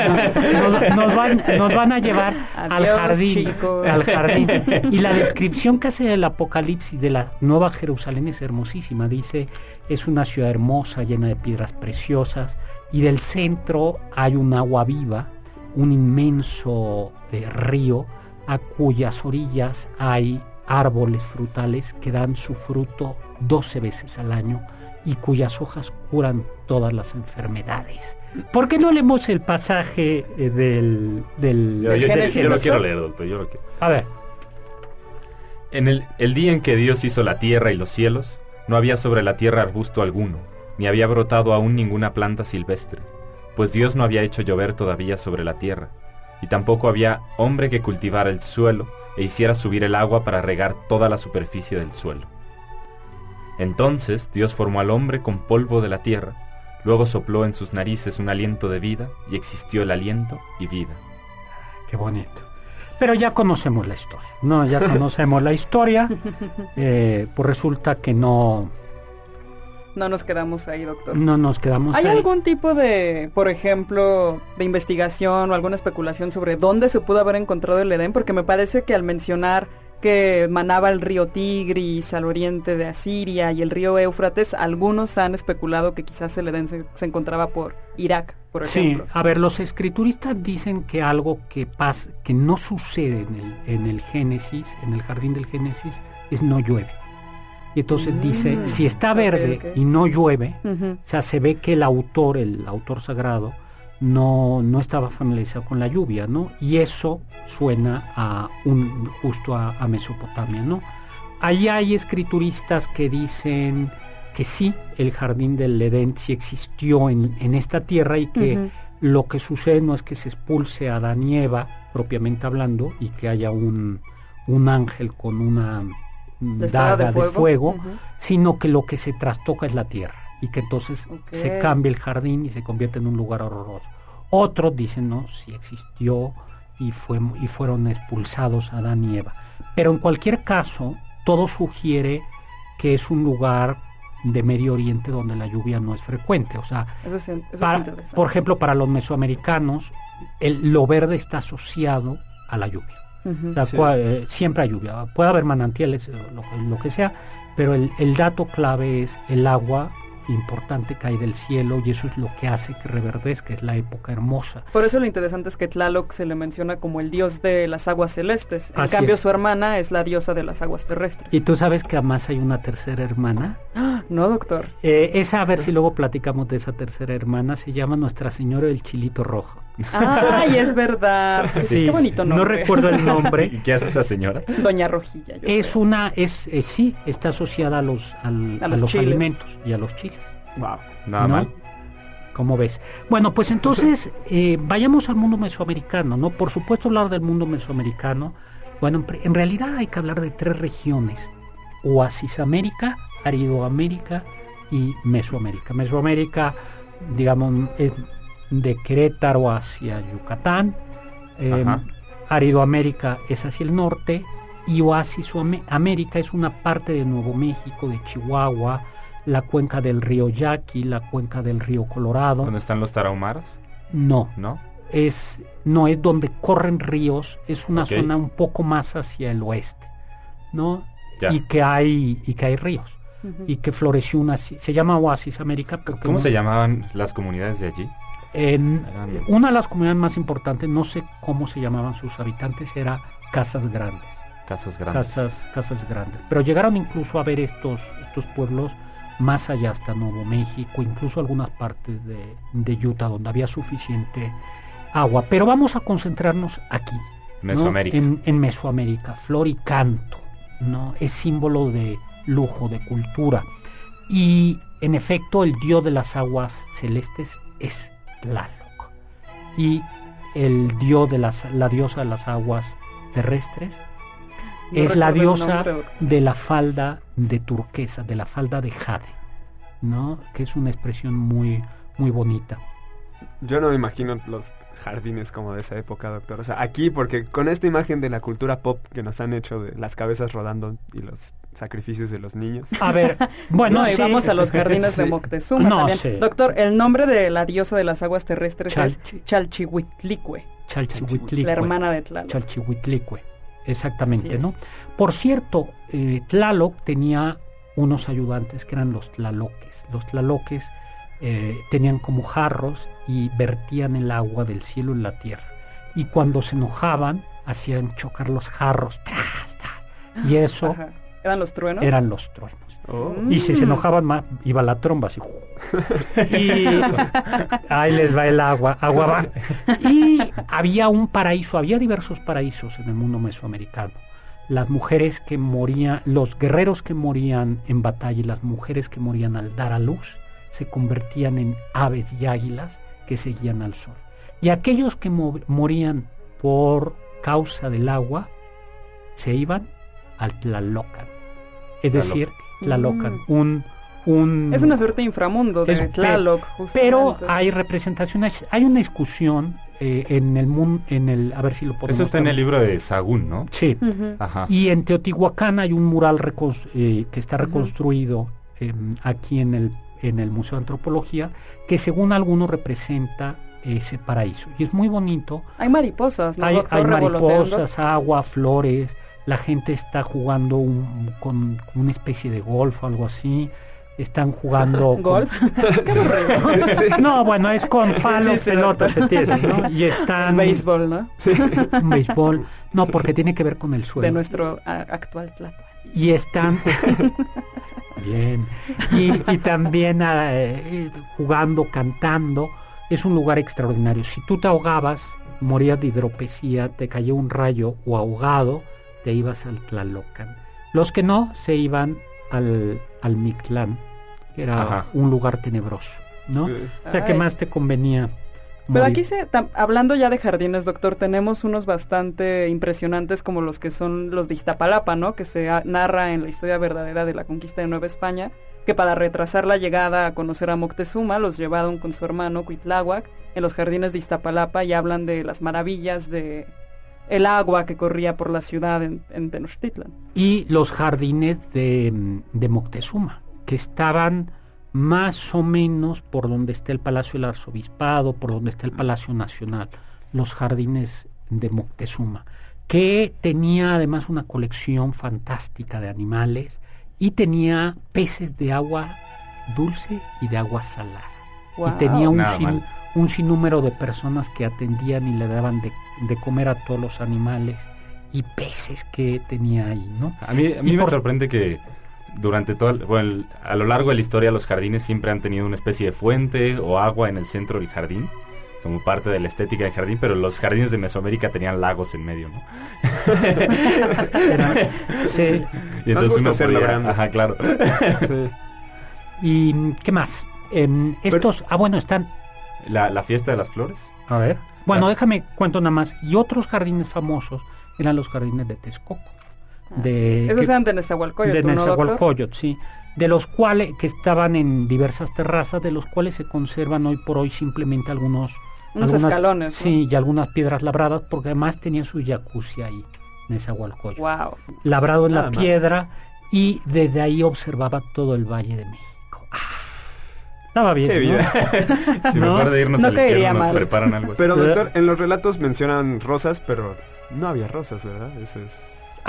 nos van a llevar al jardín. Y la descripción que hace del Apocalipsis de la Nueva Jerusalén es hermosísima. Dice: es una ciudad hermosa, llena de piedras preciosas, y del centro hay un agua viva, un inmenso río, a cuyas orillas hay árboles frutales que dan su fruto 12 veces al año y cuyas hojas curan todas las enfermedades. ¿Por qué no leemos el pasaje del Yo lo quiero leer, doctor, yo lo quiero. A ver. En el día en que Dios hizo la tierra y los cielos, no había sobre la tierra arbusto alguno, ni había brotado aún ninguna planta silvestre, pues Dios no había hecho llover todavía sobre la tierra, y tampoco había hombre que cultivara el suelo e hiciera subir el agua para regar toda la superficie del suelo. Entonces Dios formó al hombre con polvo de la tierra, luego sopló en sus narices un aliento de vida, y existió el aliento y vida. Qué bonito. Pero ya conocemos la historia, ¿no? Ya conocemos la historia. Pues resulta que no nos quedamos ahí, doctor. No nos quedamos ahí. ¿Hay algún tipo de, por ejemplo, de investigación o alguna especulación sobre dónde se pudo haber encontrado el Edén? Porque me parece que al mencionar que manaba el río Tigris al oriente de Asiria y el río Éufrates, algunos han especulado que quizás el Edén se encontraba por Irak, por ejemplo. Sí, a ver, los escrituristas dicen que algo que no sucede en el Génesis, en el jardín del Génesis, es no llueve. Y entonces dice, si está verde y no llueve, o sea, se ve que el autor sagrado, no estaba familiarizado con la lluvia, ¿no? Y eso suena justo a Mesopotamia, ¿no? Ahí hay escrituristas que dicen que sí, el jardín del Edén sí existió en esta tierra y que lo que sucede no es que se expulse a Adán y Eva, propiamente hablando, y que haya un ángel con una daga de fuego, sino que lo que se trastoca es la tierra y que entonces se cambia el jardín y se convierte en un lugar horroroso. Otros dicen, no, sí existió y fueron expulsados Adán y Eva. Pero en cualquier caso, todo sugiere que es un lugar de Medio Oriente donde la lluvia no es frecuente. O sea, eso es por ejemplo, para los mesoamericanos, lo verde está asociado a la lluvia. O sea, siempre hay lluvia. Puede haber manantiales, lo que sea, pero el dato clave es el agua importante cae del cielo y eso es lo que hace que reverdezca, es la época hermosa. Por eso lo interesante es que Tlaloc se le menciona como el dios de las aguas celestes. En cambio, su hermana es la diosa de las aguas terrestres. ¿Y tú sabes que además hay una tercera hermana? No, doctor. Esa, a ver si luego platicamos de esa tercera hermana, se llama Nuestra Señora del Chilito Rojo. ¡Ay, es verdad! Sí, qué bonito nombre. No recuerdo el nombre. ¿Y qué hace esa señora? Doña Rojilla. Sí, está asociada a los alimentos y a los chiles. Wow, nada mal. ¿Cómo ves? Bueno, pues entonces vayamos al mundo mesoamericano, ¿no? Por supuesto hablar del mundo mesoamericano. Bueno, en realidad hay que hablar de 3 regiones: Oasis América, Aridoamérica y Mesoamérica. Mesoamérica, digamos, es de Querétaro hacia Yucatán. Aridoamérica es hacia el norte y Oasis América es una parte de Nuevo México, de Chihuahua, la cuenca del río Yaqui, la cuenca del río Colorado. ¿Dónde están los tarahumaras? No. Es donde corren ríos, es una zona un poco más hacia el oeste, ¿no? Ya. Y que hay ríos. Y que floreció se llama Oasis América. ¿Cómo se llamaban las comunidades de allí? Una de las comunidades más importantes, no sé cómo se llamaban sus habitantes, era Casas Grandes. Casas Grandes. Pero llegaron incluso a ver estos pueblos más allá hasta Nuevo México, incluso algunas partes de Utah donde había suficiente agua. Pero vamos a concentrarnos aquí, Mesoamérica. ¿no? En Mesoamérica, flor y canto, ¿no? Es símbolo de lujo, de cultura. Y en efecto el dios de las aguas celestes es Tlaloc. Y el dios la diosa de las aguas terrestres es la diosa de la falda de turquesa, de la falda de jade, ¿no? Que es una expresión muy, muy bonita. Yo no me imagino los jardines como de esa época, doctor. O sea, aquí, porque con esta imagen de la cultura pop que nos han hecho de las cabezas rodando y los sacrificios de los niños. A ver, bueno, y vamos a los jardines de Moctezuma también. Sí. Doctor, el nombre de la diosa de las aguas terrestres es Chalchihuitlicue. La hermana de Tlaloc. Chalchihuitlicue. Exactamente, ¿no? Por cierto, Tlaloc tenía unos ayudantes que eran los tlaloques. Los tlaloques tenían como jarros y vertían el agua del cielo en la tierra. Y cuando se enojaban, hacían chocar los jarros. ¡Tras, tras! Y eso... Ajá. ¿Eran los truenos? Eran los truenos. Oh. Y si se enojaban más, iba la tromba así. Y ahí les va el agua va. Y había un paraíso, había diversos paraísos en el mundo mesoamericano. Las mujeres que morían, los guerreros que morían en batalla y las mujeres que morían al dar a luz, se convertían en aves y águilas que seguían al sol. Y aquellos que morían por causa del agua, se iban al Tlalocan. Es decir, Tlalocan, es una suerte de inframundo de Tlaloc, justamente. Pero hay representaciones, hay una discusión a ver si lo podemos... Eso está en el libro de Sahagún, ¿no? Sí. Ajá. Y en Teotihuacán hay un mural que está reconstruido aquí en el Museo de Antropología, que según algunos representa ese paraíso. Y es muy bonito. Hay mariposas, ¿no? Hay mariposas, agua, flores. La gente está jugando con una especie de golf o algo así. Están jugando... ¿Golf? No, bueno, es con palos, pelotas, se tiene, ¿no? Y están... Béisbol, ¿no? Sí. Béisbol. No, porque tiene que ver con el suelo. De nuestro actual Tláhuac. Y están... Bien. Y también jugando, cantando. Es un lugar extraordinario. Si tú te ahogabas, morías de hidropesía, te cayó un rayo o ahogado, te ibas al Tlalocan. Los que no, se iban al Mictlán, que era un lugar tenebroso, ¿no? O sea, ¿qué más te convenía? Pero aquí hablando ya de jardines, doctor, tenemos unos bastante impresionantes como los que son los de Iztapalapa, ¿no? Que se narra en la historia verdadera de la conquista de Nueva España, que para retrasar la llegada a conocer a Moctezuma, los llevaron con su hermano Cuitláhuac en los jardines de Iztapalapa y hablan de las maravillas de el agua que corría por la ciudad en Tenochtitlan. Y los jardines de Moctezuma, que estaban más o menos por donde está el Palacio del Arzobispado, por donde está el Palacio Nacional, los jardines de Moctezuma, que tenía además una colección fantástica de animales y tenía peces de agua dulce y de agua salada. Wow. Y tenía un sinnúmero de personas que atendían y le daban de comer a todos los animales y peces que tenía ahí, ¿no? A mí me sorprende que durante a lo largo de la historia los jardines siempre han tenido una especie de fuente o agua en el centro del jardín, como parte de la estética del jardín, pero los jardines de Mesoamérica tenían lagos en medio, ¿no? Sí. Y entonces uno podía... Ajá, claro. Sí. ¿Y qué más? Están... La fiesta de las flores. A ver. Bueno, déjame cuento nada más. Y otros jardines famosos eran los jardines de Texcoco. Esos eran de Nezahualcóyotl, de Nezahualcóyotl, sí. De los cuales, que estaban en diversas terrazas, de los cuales se conservan hoy por hoy simplemente algunos escalones, ¿no? Sí, y algunas piedras labradas, porque además tenía su jacuzzi ahí, Nezahualcóyotl. Wow. Labrado en la piedra, y desde ahí observaba todo el Valle de México. Estaba bien, qué vida. Si ¿no? mejor de irnos no al infierno nos mal. preparan algo así. Pero doctor, en los relatos mencionan rosas, pero no había rosas, ¿verdad? Eso es...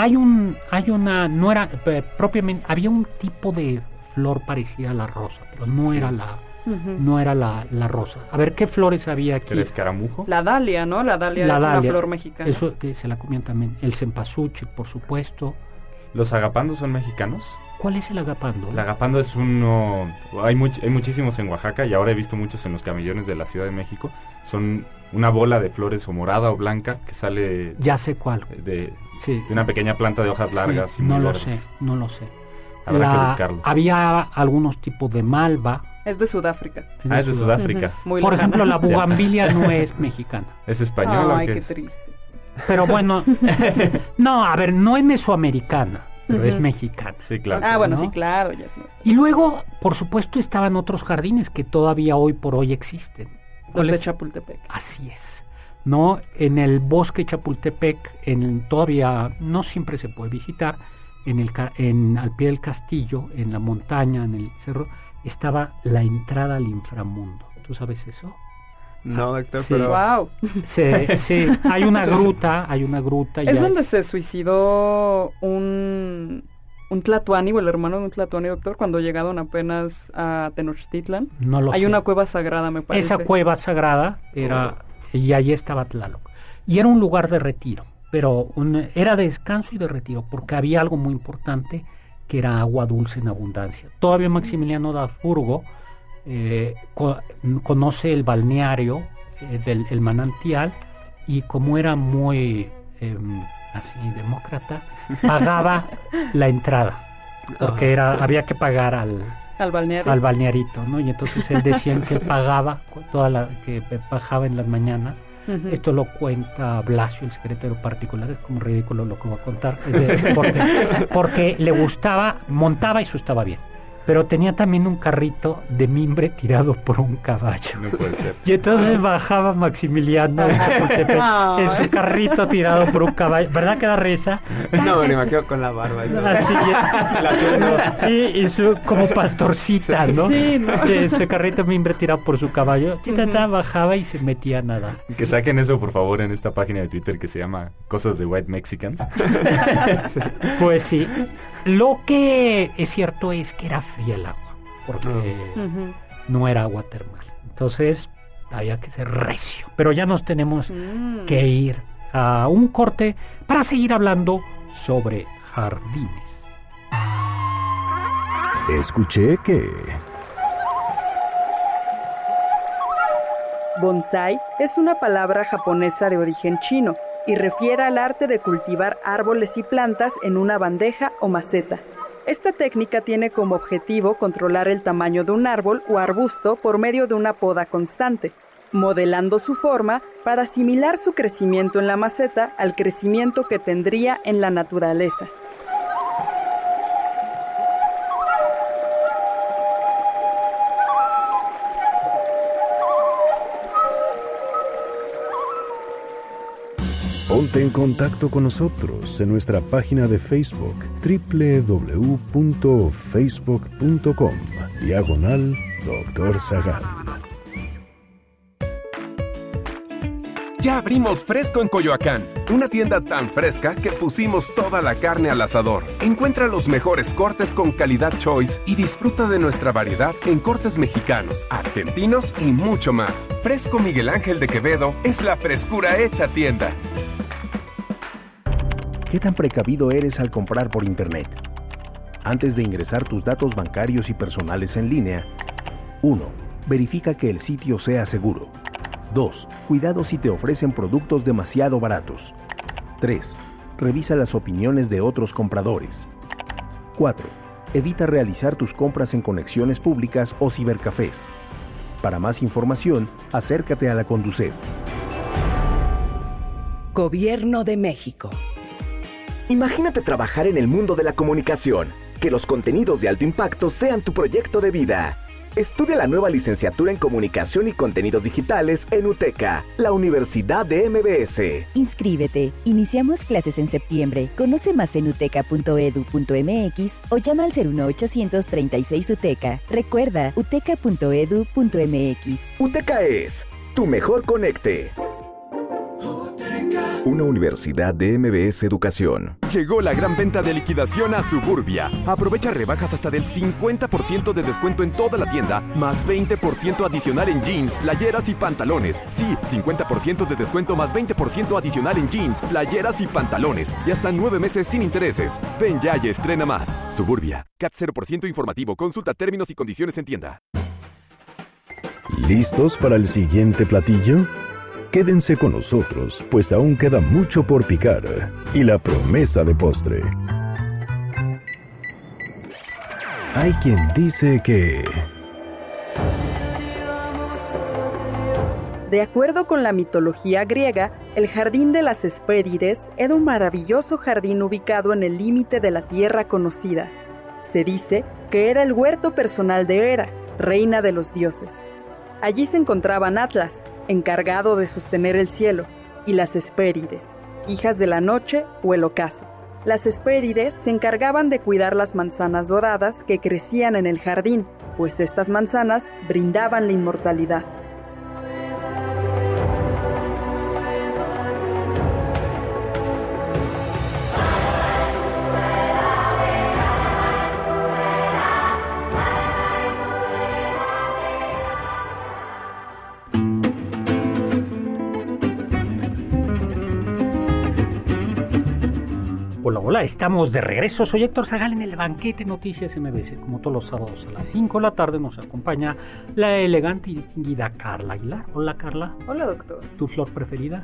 no era propiamente, había un tipo de flor parecida a la rosa, pero no era la rosa. A ver, ¿qué flores había aquí? ¿El escaramujo? La dalia, ¿no? La dalia es una flor mexicana. Eso que se la comían también. El cempasúchil, por supuesto. ¿Los agapandos son mexicanos? ¿Cuál es el agapando? El agapando es uno... Hay muchísimos en Oaxaca y ahora he visto muchos en los camellones de la Ciudad de México. Son una bola de flores o morada o blanca que sale... Ya sé cuál. De una pequeña planta de hojas largas. Sí, y muy no verdes. No lo sé. Habrá que buscarlo. Había algunos tipos de malva. Es de Sudáfrica. Es de Sudáfrica. Muy Por lejana. ejemplo, la bugambilia no es mexicana. ¿Es española? Ay, qué triste. Pero bueno, no, a ver, no es mesoamericana, pero es mexicana. Sí, claro. Ah, bueno, ¿no? sí, claro, ya es nuestra. Y luego, por supuesto, estaban otros jardines que todavía hoy por hoy existen. Los de Chapultepec. Así es. ¿No? En el bosque Chapultepec, todavía no siempre se puede visitar, al pie del castillo, en la montaña, en el cerro, estaba la entrada al inframundo. ¿Tú sabes eso? No, doctor, sí. pero... ¡Wow! Sí, hay una gruta. ¿Es donde se suicidó un tlatoani o el hermano de un tlatoani, doctor, cuando llegaron apenas a Tenochtitlan? No lo sé. Hay una cueva sagrada, me parece. Esa cueva sagrada y allí estaba Tlaloc. Y era un lugar de retiro, pero era de descanso y de retiro, porque había algo muy importante, que era agua dulce en abundancia. Todavía Maximiliano de Habsburgo conoce el balneario el manantial, y como era muy así demócrata, pagaba la entrada, porque había que pagar al balnearito, ¿no? Y entonces él decía que pagaba que bajaba en las mañanas. Uh-huh. Esto lo cuenta Blasio, el secretario particular. Es como ridículo lo que voy a contar, porque le gustaba, montaba y eso estaba bien. pero tenía también un carrito de mimbre tirado por un caballo. No puede ser. Y entonces bajaba Maximiliano de Chapultepec en su carrito tirado por un caballo. ¿Verdad que da risa? No, me quedo con la barba y todo. Así y su, como pastorcita, ¿no? Sí, ¿no? Ese carrito de mimbre tirado por su caballo. Bajaba y se metía a nadar. Que saquen eso, por favor, en esta página de Twitter que se llama Cosas de White Mexicans. Sí. Pues sí. Lo que es cierto es que era fría el agua, porque no era agua termal. Entonces había que ser recio. Pero ya nos tenemos que ir a un corte para seguir hablando sobre jardines. Escuché que... Bonsai es una palabra japonesa de origen chino y refiere al arte de cultivar árboles y plantas en una bandeja o maceta. Esta técnica tiene como objetivo controlar el tamaño de un árbol o arbusto por medio de una poda constante, modelando su forma para asimilar su crecimiento en la maceta al crecimiento que tendría en la naturaleza. Ponte en contacto con nosotros en nuestra página de Facebook www.facebook.com/Dr. Zagal. Ya abrimos Fresco en Coyoacán, una tienda tan fresca que pusimos toda la carne al asador. Encuentra los mejores cortes con calidad Choice y disfruta de nuestra variedad en cortes mexicanos, argentinos y mucho más. Fresco Miguel Ángel de Quevedo es la frescura hecha tienda. ¿Qué tan precavido eres al comprar por Internet? Antes de ingresar tus datos bancarios y personales en línea, 1. Verifica que el sitio sea seguro. 2. Cuidado si te ofrecen productos demasiado baratos. 3. Revisa las opiniones de otros compradores. 4. Evita realizar tus compras en conexiones públicas o cibercafés. Para más información, acércate a la Conducef. Gobierno de México. Imagínate trabajar en el mundo de la comunicación, que los contenidos de alto impacto sean tu proyecto de vida. Estudia la nueva licenciatura en Comunicación y Contenidos Digitales en UTECA, la Universidad de MBS. Inscríbete. Iniciamos clases en septiembre. Conoce más en uteca.edu.mx o llama al 01836 UTECA. Recuerda, uteca.edu.mx. UTECA es tu mejor conecte. Una universidad de MBS Educación. Llegó la gran venta de liquidación a Suburbia. Aprovecha rebajas hasta del 50% de descuento en toda la tienda, más 20% adicional en jeans, playeras y pantalones. Sí, 50% de descuento más 20% adicional en jeans, playeras y pantalones. Y hasta 9 meses sin intereses. Ven ya y estrena más. Suburbia. CAT 0% informativo. Consulta términos y condiciones en tienda. ¿Listos para el siguiente platillo? Quédense con nosotros, pues aún queda mucho por picar y la promesa de postre. Hay quien dice que... De acuerdo con la mitología griega, el jardín de las Hespérides era un maravilloso jardín ubicado en el límite de la tierra conocida. Se dice que era el huerto personal de Hera, reina de los dioses. Allí se encontraban Atlas, encargado de sostener el cielo, y las Hespérides, hijas de la noche o el ocaso. Las Hespérides se encargaban de cuidar las manzanas doradas que crecían en el jardín, pues estas manzanas brindaban la inmortalidad. Hola, estamos de regreso. Soy Héctor Zagal en el Banquete Noticias MBS. Como todos los sábados a las 5 de la tarde nos acompaña la elegante y distinguida Carla Aguilar. Hola, Carla. Hola, doctor. ¿Tu flor preferida?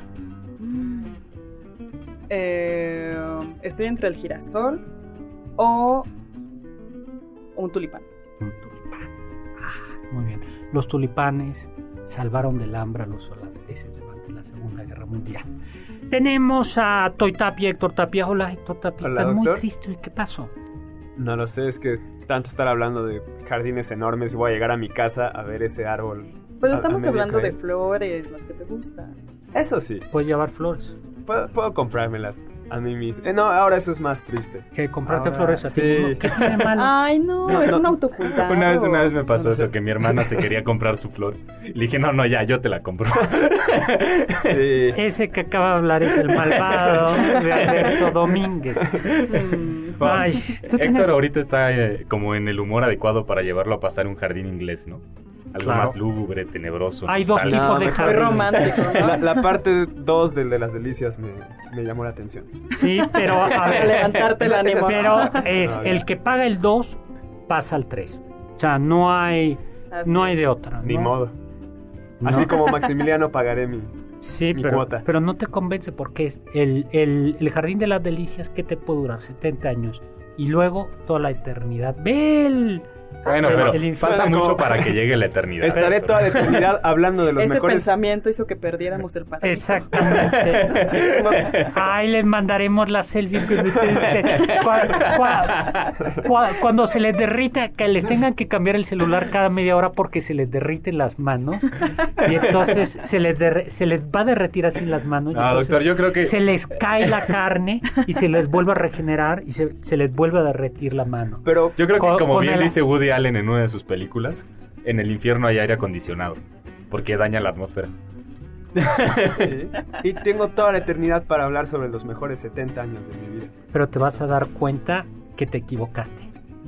Estoy entre el girasol o un tulipán. Un tulipán. Muy bien. Los tulipanes salvaron del hambre a los holandeses durante la Segunda Guerra Mundial. Tenemos a Toy Tapia, Héctor Tapia. Hola, Héctor Tapia. Hola, Estás doctor. muy triste. ¿Qué pasó? No lo sé, es que tanto estar hablando de jardines enormes y voy a llegar a mi casa a ver ese árbol. Pero estamos hablando de flores, las que te gustan. Eso sí. Puedes llevar flores. Puedo comprármelas a mí mismo. No, ahora eso es más triste. ¿Que comprarte ahora, flores a ti mismo? ¿Qué tiene malo? Ay, no, es un autocuidado. Una vez me pasó eso, que mi hermana se quería comprar su flor. Le dije, no, ya, yo te la compro. Sí. Ese que acaba de hablar es el malvado de Alberto Domínguez. Ay, Héctor ahorita está como en el humor adecuado para llevarlo a pasar un jardín inglés, ¿no? Algo más lúgubre, tenebroso. Hay dos tipos de jardín. Muy romántico, ¿no? La parte 2 de las delicias me llamó la atención. Sí, pero a ver, levantarte el ánimo. Pero es el que paga el 2 pasa al 3. O sea, no hay de otra. Ni ¿no? modo. No. Así como Maximiliano pagaré mi cuota. Pero no te convence porque es el jardín de las delicias que te puede durar 70 años y luego toda la eternidad. ¡Ve Bueno, pero falta mucho para que llegue la eternidad. Estaré toda la eternidad hablando de los Ese mejores... pensamiento hizo que perdiéramos el paraíso. Exactamente. Ay, les mandaremos la selfie. Cuando se les derrita, que les tengan que cambiar el celular cada media hora porque se les derriten las manos. Y entonces se les va a derretir así las manos. Doctor, yo creo que... Se les cae la carne y se les vuelve a regenerar y se les vuelve a derretir la mano. Pero yo creo que como bien dice Woody Allen en una de sus películas, en el infierno hay aire acondicionado porque daña la atmósfera. Sí. Y tengo toda la eternidad para hablar sobre los mejores 70 años de mi vida. Pero te vas a dar cuenta que te equivocaste.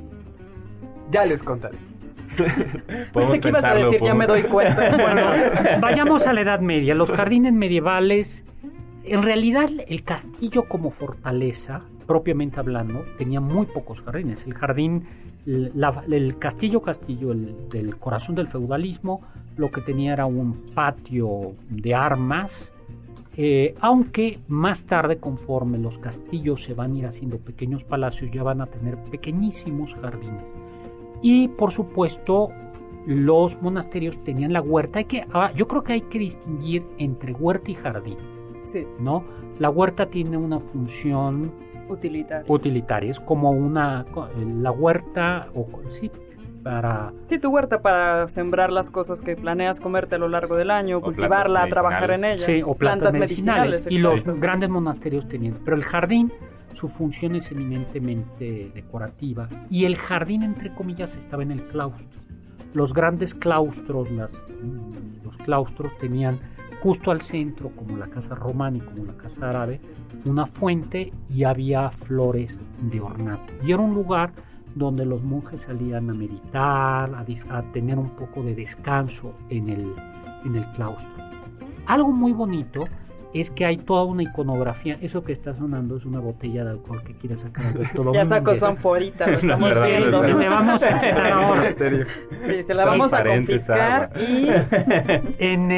Ya les contaré. Pues ¿qué ibas a decir? Ya me doy cuenta. Bueno, vayamos a la Edad Media. Los jardines medievales, en realidad el castillo como fortaleza, propiamente hablando, tenía muy pocos jardines. El jardín, el castillo del corazón del feudalismo, lo que tenía era un patio de armas, aunque más tarde, conforme los castillos se van a ir haciendo pequeños palacios, ya van a tener pequeñísimos jardines. Y por supuesto, los monasterios tenían la huerta. Yo creo que hay que distinguir entre huerta y jardín. Sí. ¿No? La huerta tiene una función utilitaria. Es como la huerta, para... Sí, tu huerta para sembrar las cosas que planeas comerte a lo largo del año, cultivarla, trabajar en ella. Sí, o plantas medicinales. Y los grandes monasterios tenían. Pero el jardín, su función es eminentemente decorativa. Y el jardín, entre comillas, estaba en el claustro. Los grandes claustros, los claustros tenían justo al centro, como la casa romana y como la casa árabe, una fuente y había flores de ornato. Y era un lugar donde los monjes salían a meditar, a tener un poco de descanso en el claustro. Algo muy bonito es que hay toda una iconografía. Eso que está sonando es una botella de alcohol que quiere sacar Alberto Domínguez. Ya sacó su anforita, lo estamos viendo. Le vamos a quitar ahora. Sí, se la vamos a confiscar. Y en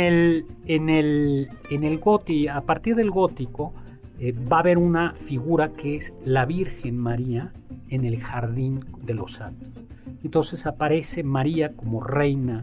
el gótico, a partir del gótico, va a haber una figura que es la Virgen María en el jardín de los santos. Entonces aparece María como reina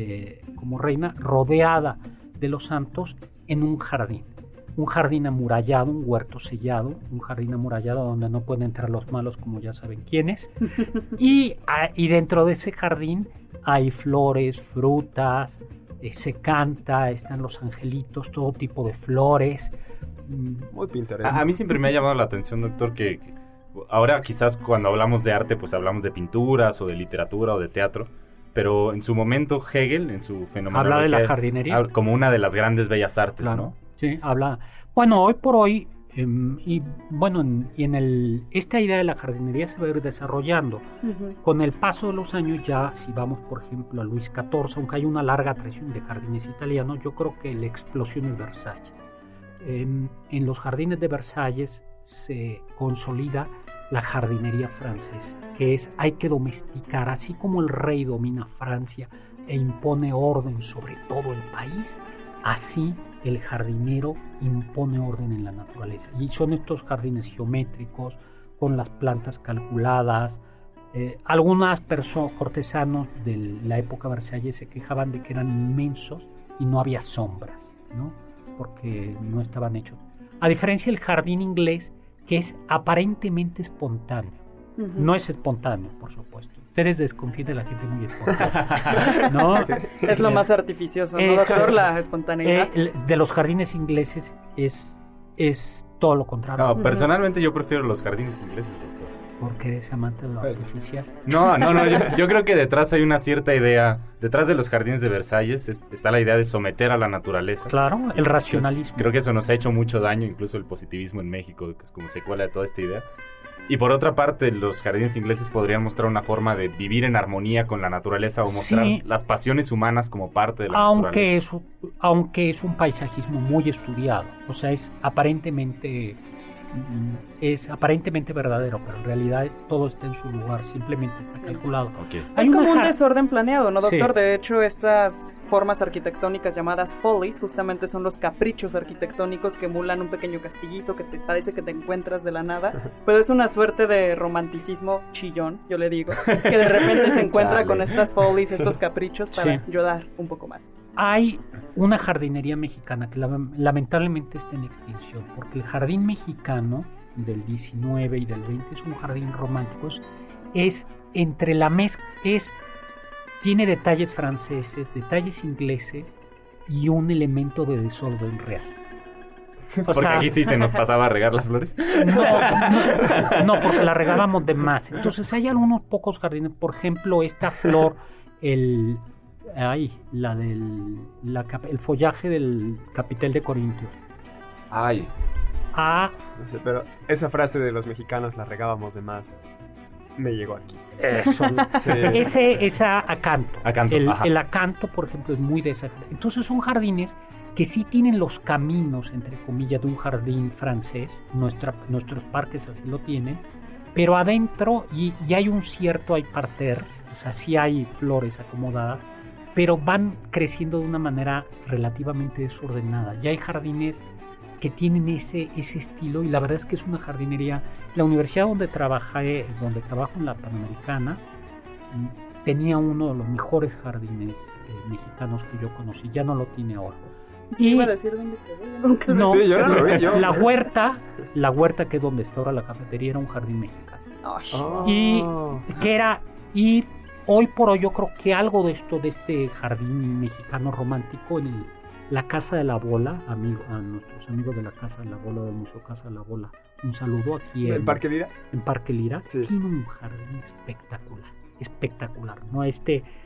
rodeada de los santos en un jardín amurallado, un huerto sellado, un jardín amurallado donde no pueden entrar los malos, como ya saben quiénes. Y dentro de ese jardín hay flores, frutas, se canta, están los angelitos, todo tipo de flores. Muy pintoresco. A mí siempre me ha llamado la atención, doctor, que ahora quizás cuando hablamos de arte, pues hablamos de pinturas o de literatura o de teatro, pero en su momento Hegel, en su fenomenología, habla de la jardinería como una de las grandes bellas artes, claro, ¿no? Sí, habla. Bueno, hoy por hoy, esta idea de la jardinería se va a ir desarrollando. Con el paso de los años, ya si vamos, por ejemplo, a Luis XIV, aunque hay una larga tradición de jardines italianos, yo creo que la explosión es Versalles. En los jardines de Versalles se consolida la jardinería francesa, que es hay que domesticar, así como el rey domina Francia e impone orden sobre todo el país, así el jardinero impone orden en la naturaleza. Y son estos jardines geométricos, con las plantas calculadas. Algunas personas, cortesanos de la época Versalles, se quejaban de que eran inmensos y no había sombras, ¿no? Porque no estaban hechos. A diferencia del jardín inglés, que es aparentemente espontáneo. No es espontáneo, por supuesto. Ustedes desconfían de la gente muy espontánea, ¿no? Es lo más artificioso, ¿no, doctor? La espontaneidad. De los jardines ingleses es todo lo contrario. No, personalmente yo prefiero los jardines ingleses, doctor. Porque eres amante de lo artificial. No, yo creo que detrás hay una cierta idea. Detrás de los jardines de Versalles está la idea de someter a la naturaleza. Claro, el racionalismo. Creo que eso nos ha hecho mucho daño, incluso el positivismo en México, que es como secuela de toda esta idea. Y por otra parte, los jardines ingleses podrían mostrar una forma de vivir en armonía con la naturaleza o mostrar las pasiones humanas como parte de la naturaleza. Aunque es un paisajismo muy estudiado, o sea, es aparentemente verdadero, pero en realidad todo está en su lugar, simplemente está calculado. Es como un desorden planeado, ¿no, doctor? Sí. De hecho, estas formas arquitectónicas llamadas follies justamente son los caprichos arquitectónicos que emulan un pequeño castillito que te parece que te encuentras de la nada, pero es una suerte de romanticismo chillón, yo le digo, que de repente se encuentra con estas follies, estos caprichos para llorar un poco más. Hay una jardinería mexicana que lamentablemente está en extinción, porque el jardín mexicano del 19 y del 20 es un jardín romántico, es entre la mezcla, tiene detalles franceses, detalles ingleses y un elemento de desorden real. Porque aquí sí se nos pasaba a regar las flores. No, porque la regábamos de más. Entonces hay algunos pocos jardines, por ejemplo, esta flor, el follaje del capitel de Corintio. No sé, pero esa frase de los mexicanos, la regábamos de más, me llegó aquí. Eso. Sí. Esa acanto. El acanto, por ejemplo, es muy de esa. Entonces son jardines que sí tienen los caminos, entre comillas, de un jardín francés. Nuestros parques así lo tienen. Pero adentro, y hay hay parterres, o sea, sí hay flores acomodadas, pero van creciendo de una manera relativamente desordenada. Ya hay jardines que tienen ese estilo, y la verdad es que es una jardinería. La universidad donde trabajo en la Panamericana, tenía uno de los mejores jardines mexicanos que yo conocí, ya no lo tiene ahora. Sí, iba a decir dónde quedó, nunca lo vi. Sí, yo no lo vi. La huerta que es donde está ahora la cafetería era un jardín mexicano. Y hoy por hoy yo creo que algo de este jardín mexicano romántico en la Casa de la Bola, a nuestros amigos de la Casa de la Bola, del Museo Casa de la Bola, un saludo aquí ¿En Parque Lira? En Parque Lira, sí. Tiene un jardín espectacular, ¿no? Es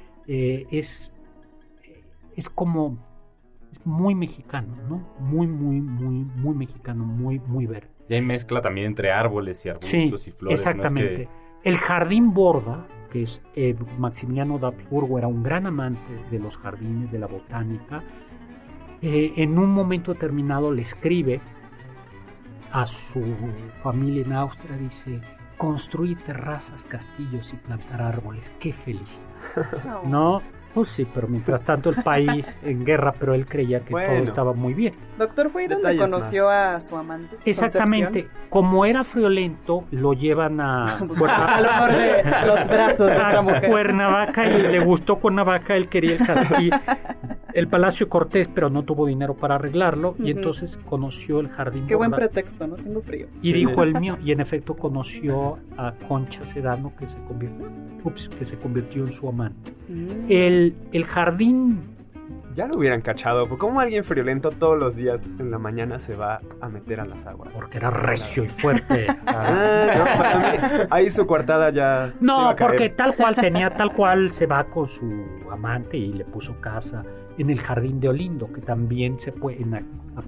muy mexicano, ¿no? Muy mexicano, muy verde. Y hay mezcla también entre árboles y arbustos y flores. Exactamente. ¿No? Es El jardín Borda, que es Maximiliano de Habsburgo, era un gran amante de los jardines, de la botánica. En un momento determinado le escribe a su familia en Austria, dice: construir terrazas, castillos y plantar árboles, qué felicidad. ¿No? Pues sí, pero mientras tanto el país en guerra, pero él creía que todo estaba muy bien. Doctor, ¿fue ahí donde conoció a su amante? Exactamente. Como era friolento, lo llevan a lo mejor de los brazos de una mujer. Cuernavaca, y le gustó Cuernavaca, él quería el castillo, el Palacio Cortés, pero no tuvo dinero para arreglarlo, y entonces conoció el jardín. Qué buen pretexto, ¿no? Tengo frío. Y dijo el mío, y en efecto conoció a Concha Sedano, que se convirtió en su amante. El jardín... Ya lo hubieran cachado, porque como alguien friolento todos los días en la mañana se va a meter a las aguas. Porque era recio y fuerte. Ahí su coartada ya... No, porque tal cual se va con su amante y le puso casa en el jardín de Olindo, que también se puede en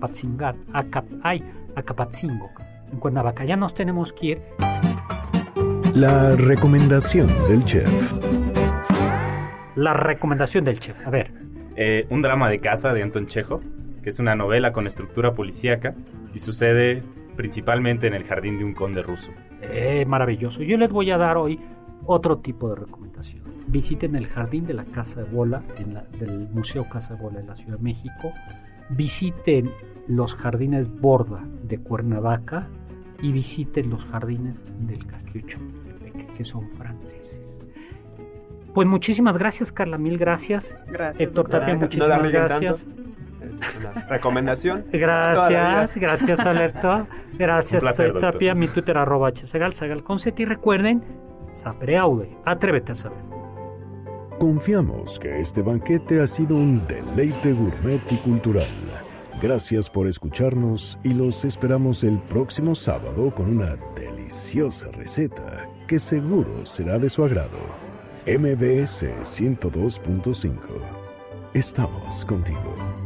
Acapatzingo, en Cuernavaca. Ya nos tenemos que ir. La recomendación del chef. La recomendación del chef. A ver. Un drama de casa de Anton Chekhov, que es una novela con estructura policíaca y sucede principalmente en el jardín de un conde ruso. Maravilloso. Yo les voy a dar hoy otro tipo de recomendación. Visiten el jardín de la Casa de Bola, del Museo Casa de Bola de la Ciudad de México. Visiten los jardines Borda de Cuernavaca y visiten los jardines del Castillo Chapultepec, que son franceses. Pues muchísimas gracias, Carla, mil gracias. Gracias. Héctor Tapia, muchísimas gracias. Es una recomendación. Gracias, Alberto. Gracias, Un placer, doctor. Tapia. Mi Twitter @hsegal, Segal con Z. Y recuerden, sapere aude, atrévete a saber. Confiamos que este banquete ha sido un deleite gourmet y cultural. Gracias por escucharnos y los esperamos el próximo sábado con una deliciosa receta que seguro será de su agrado. MBS 102.5. Estamos contigo.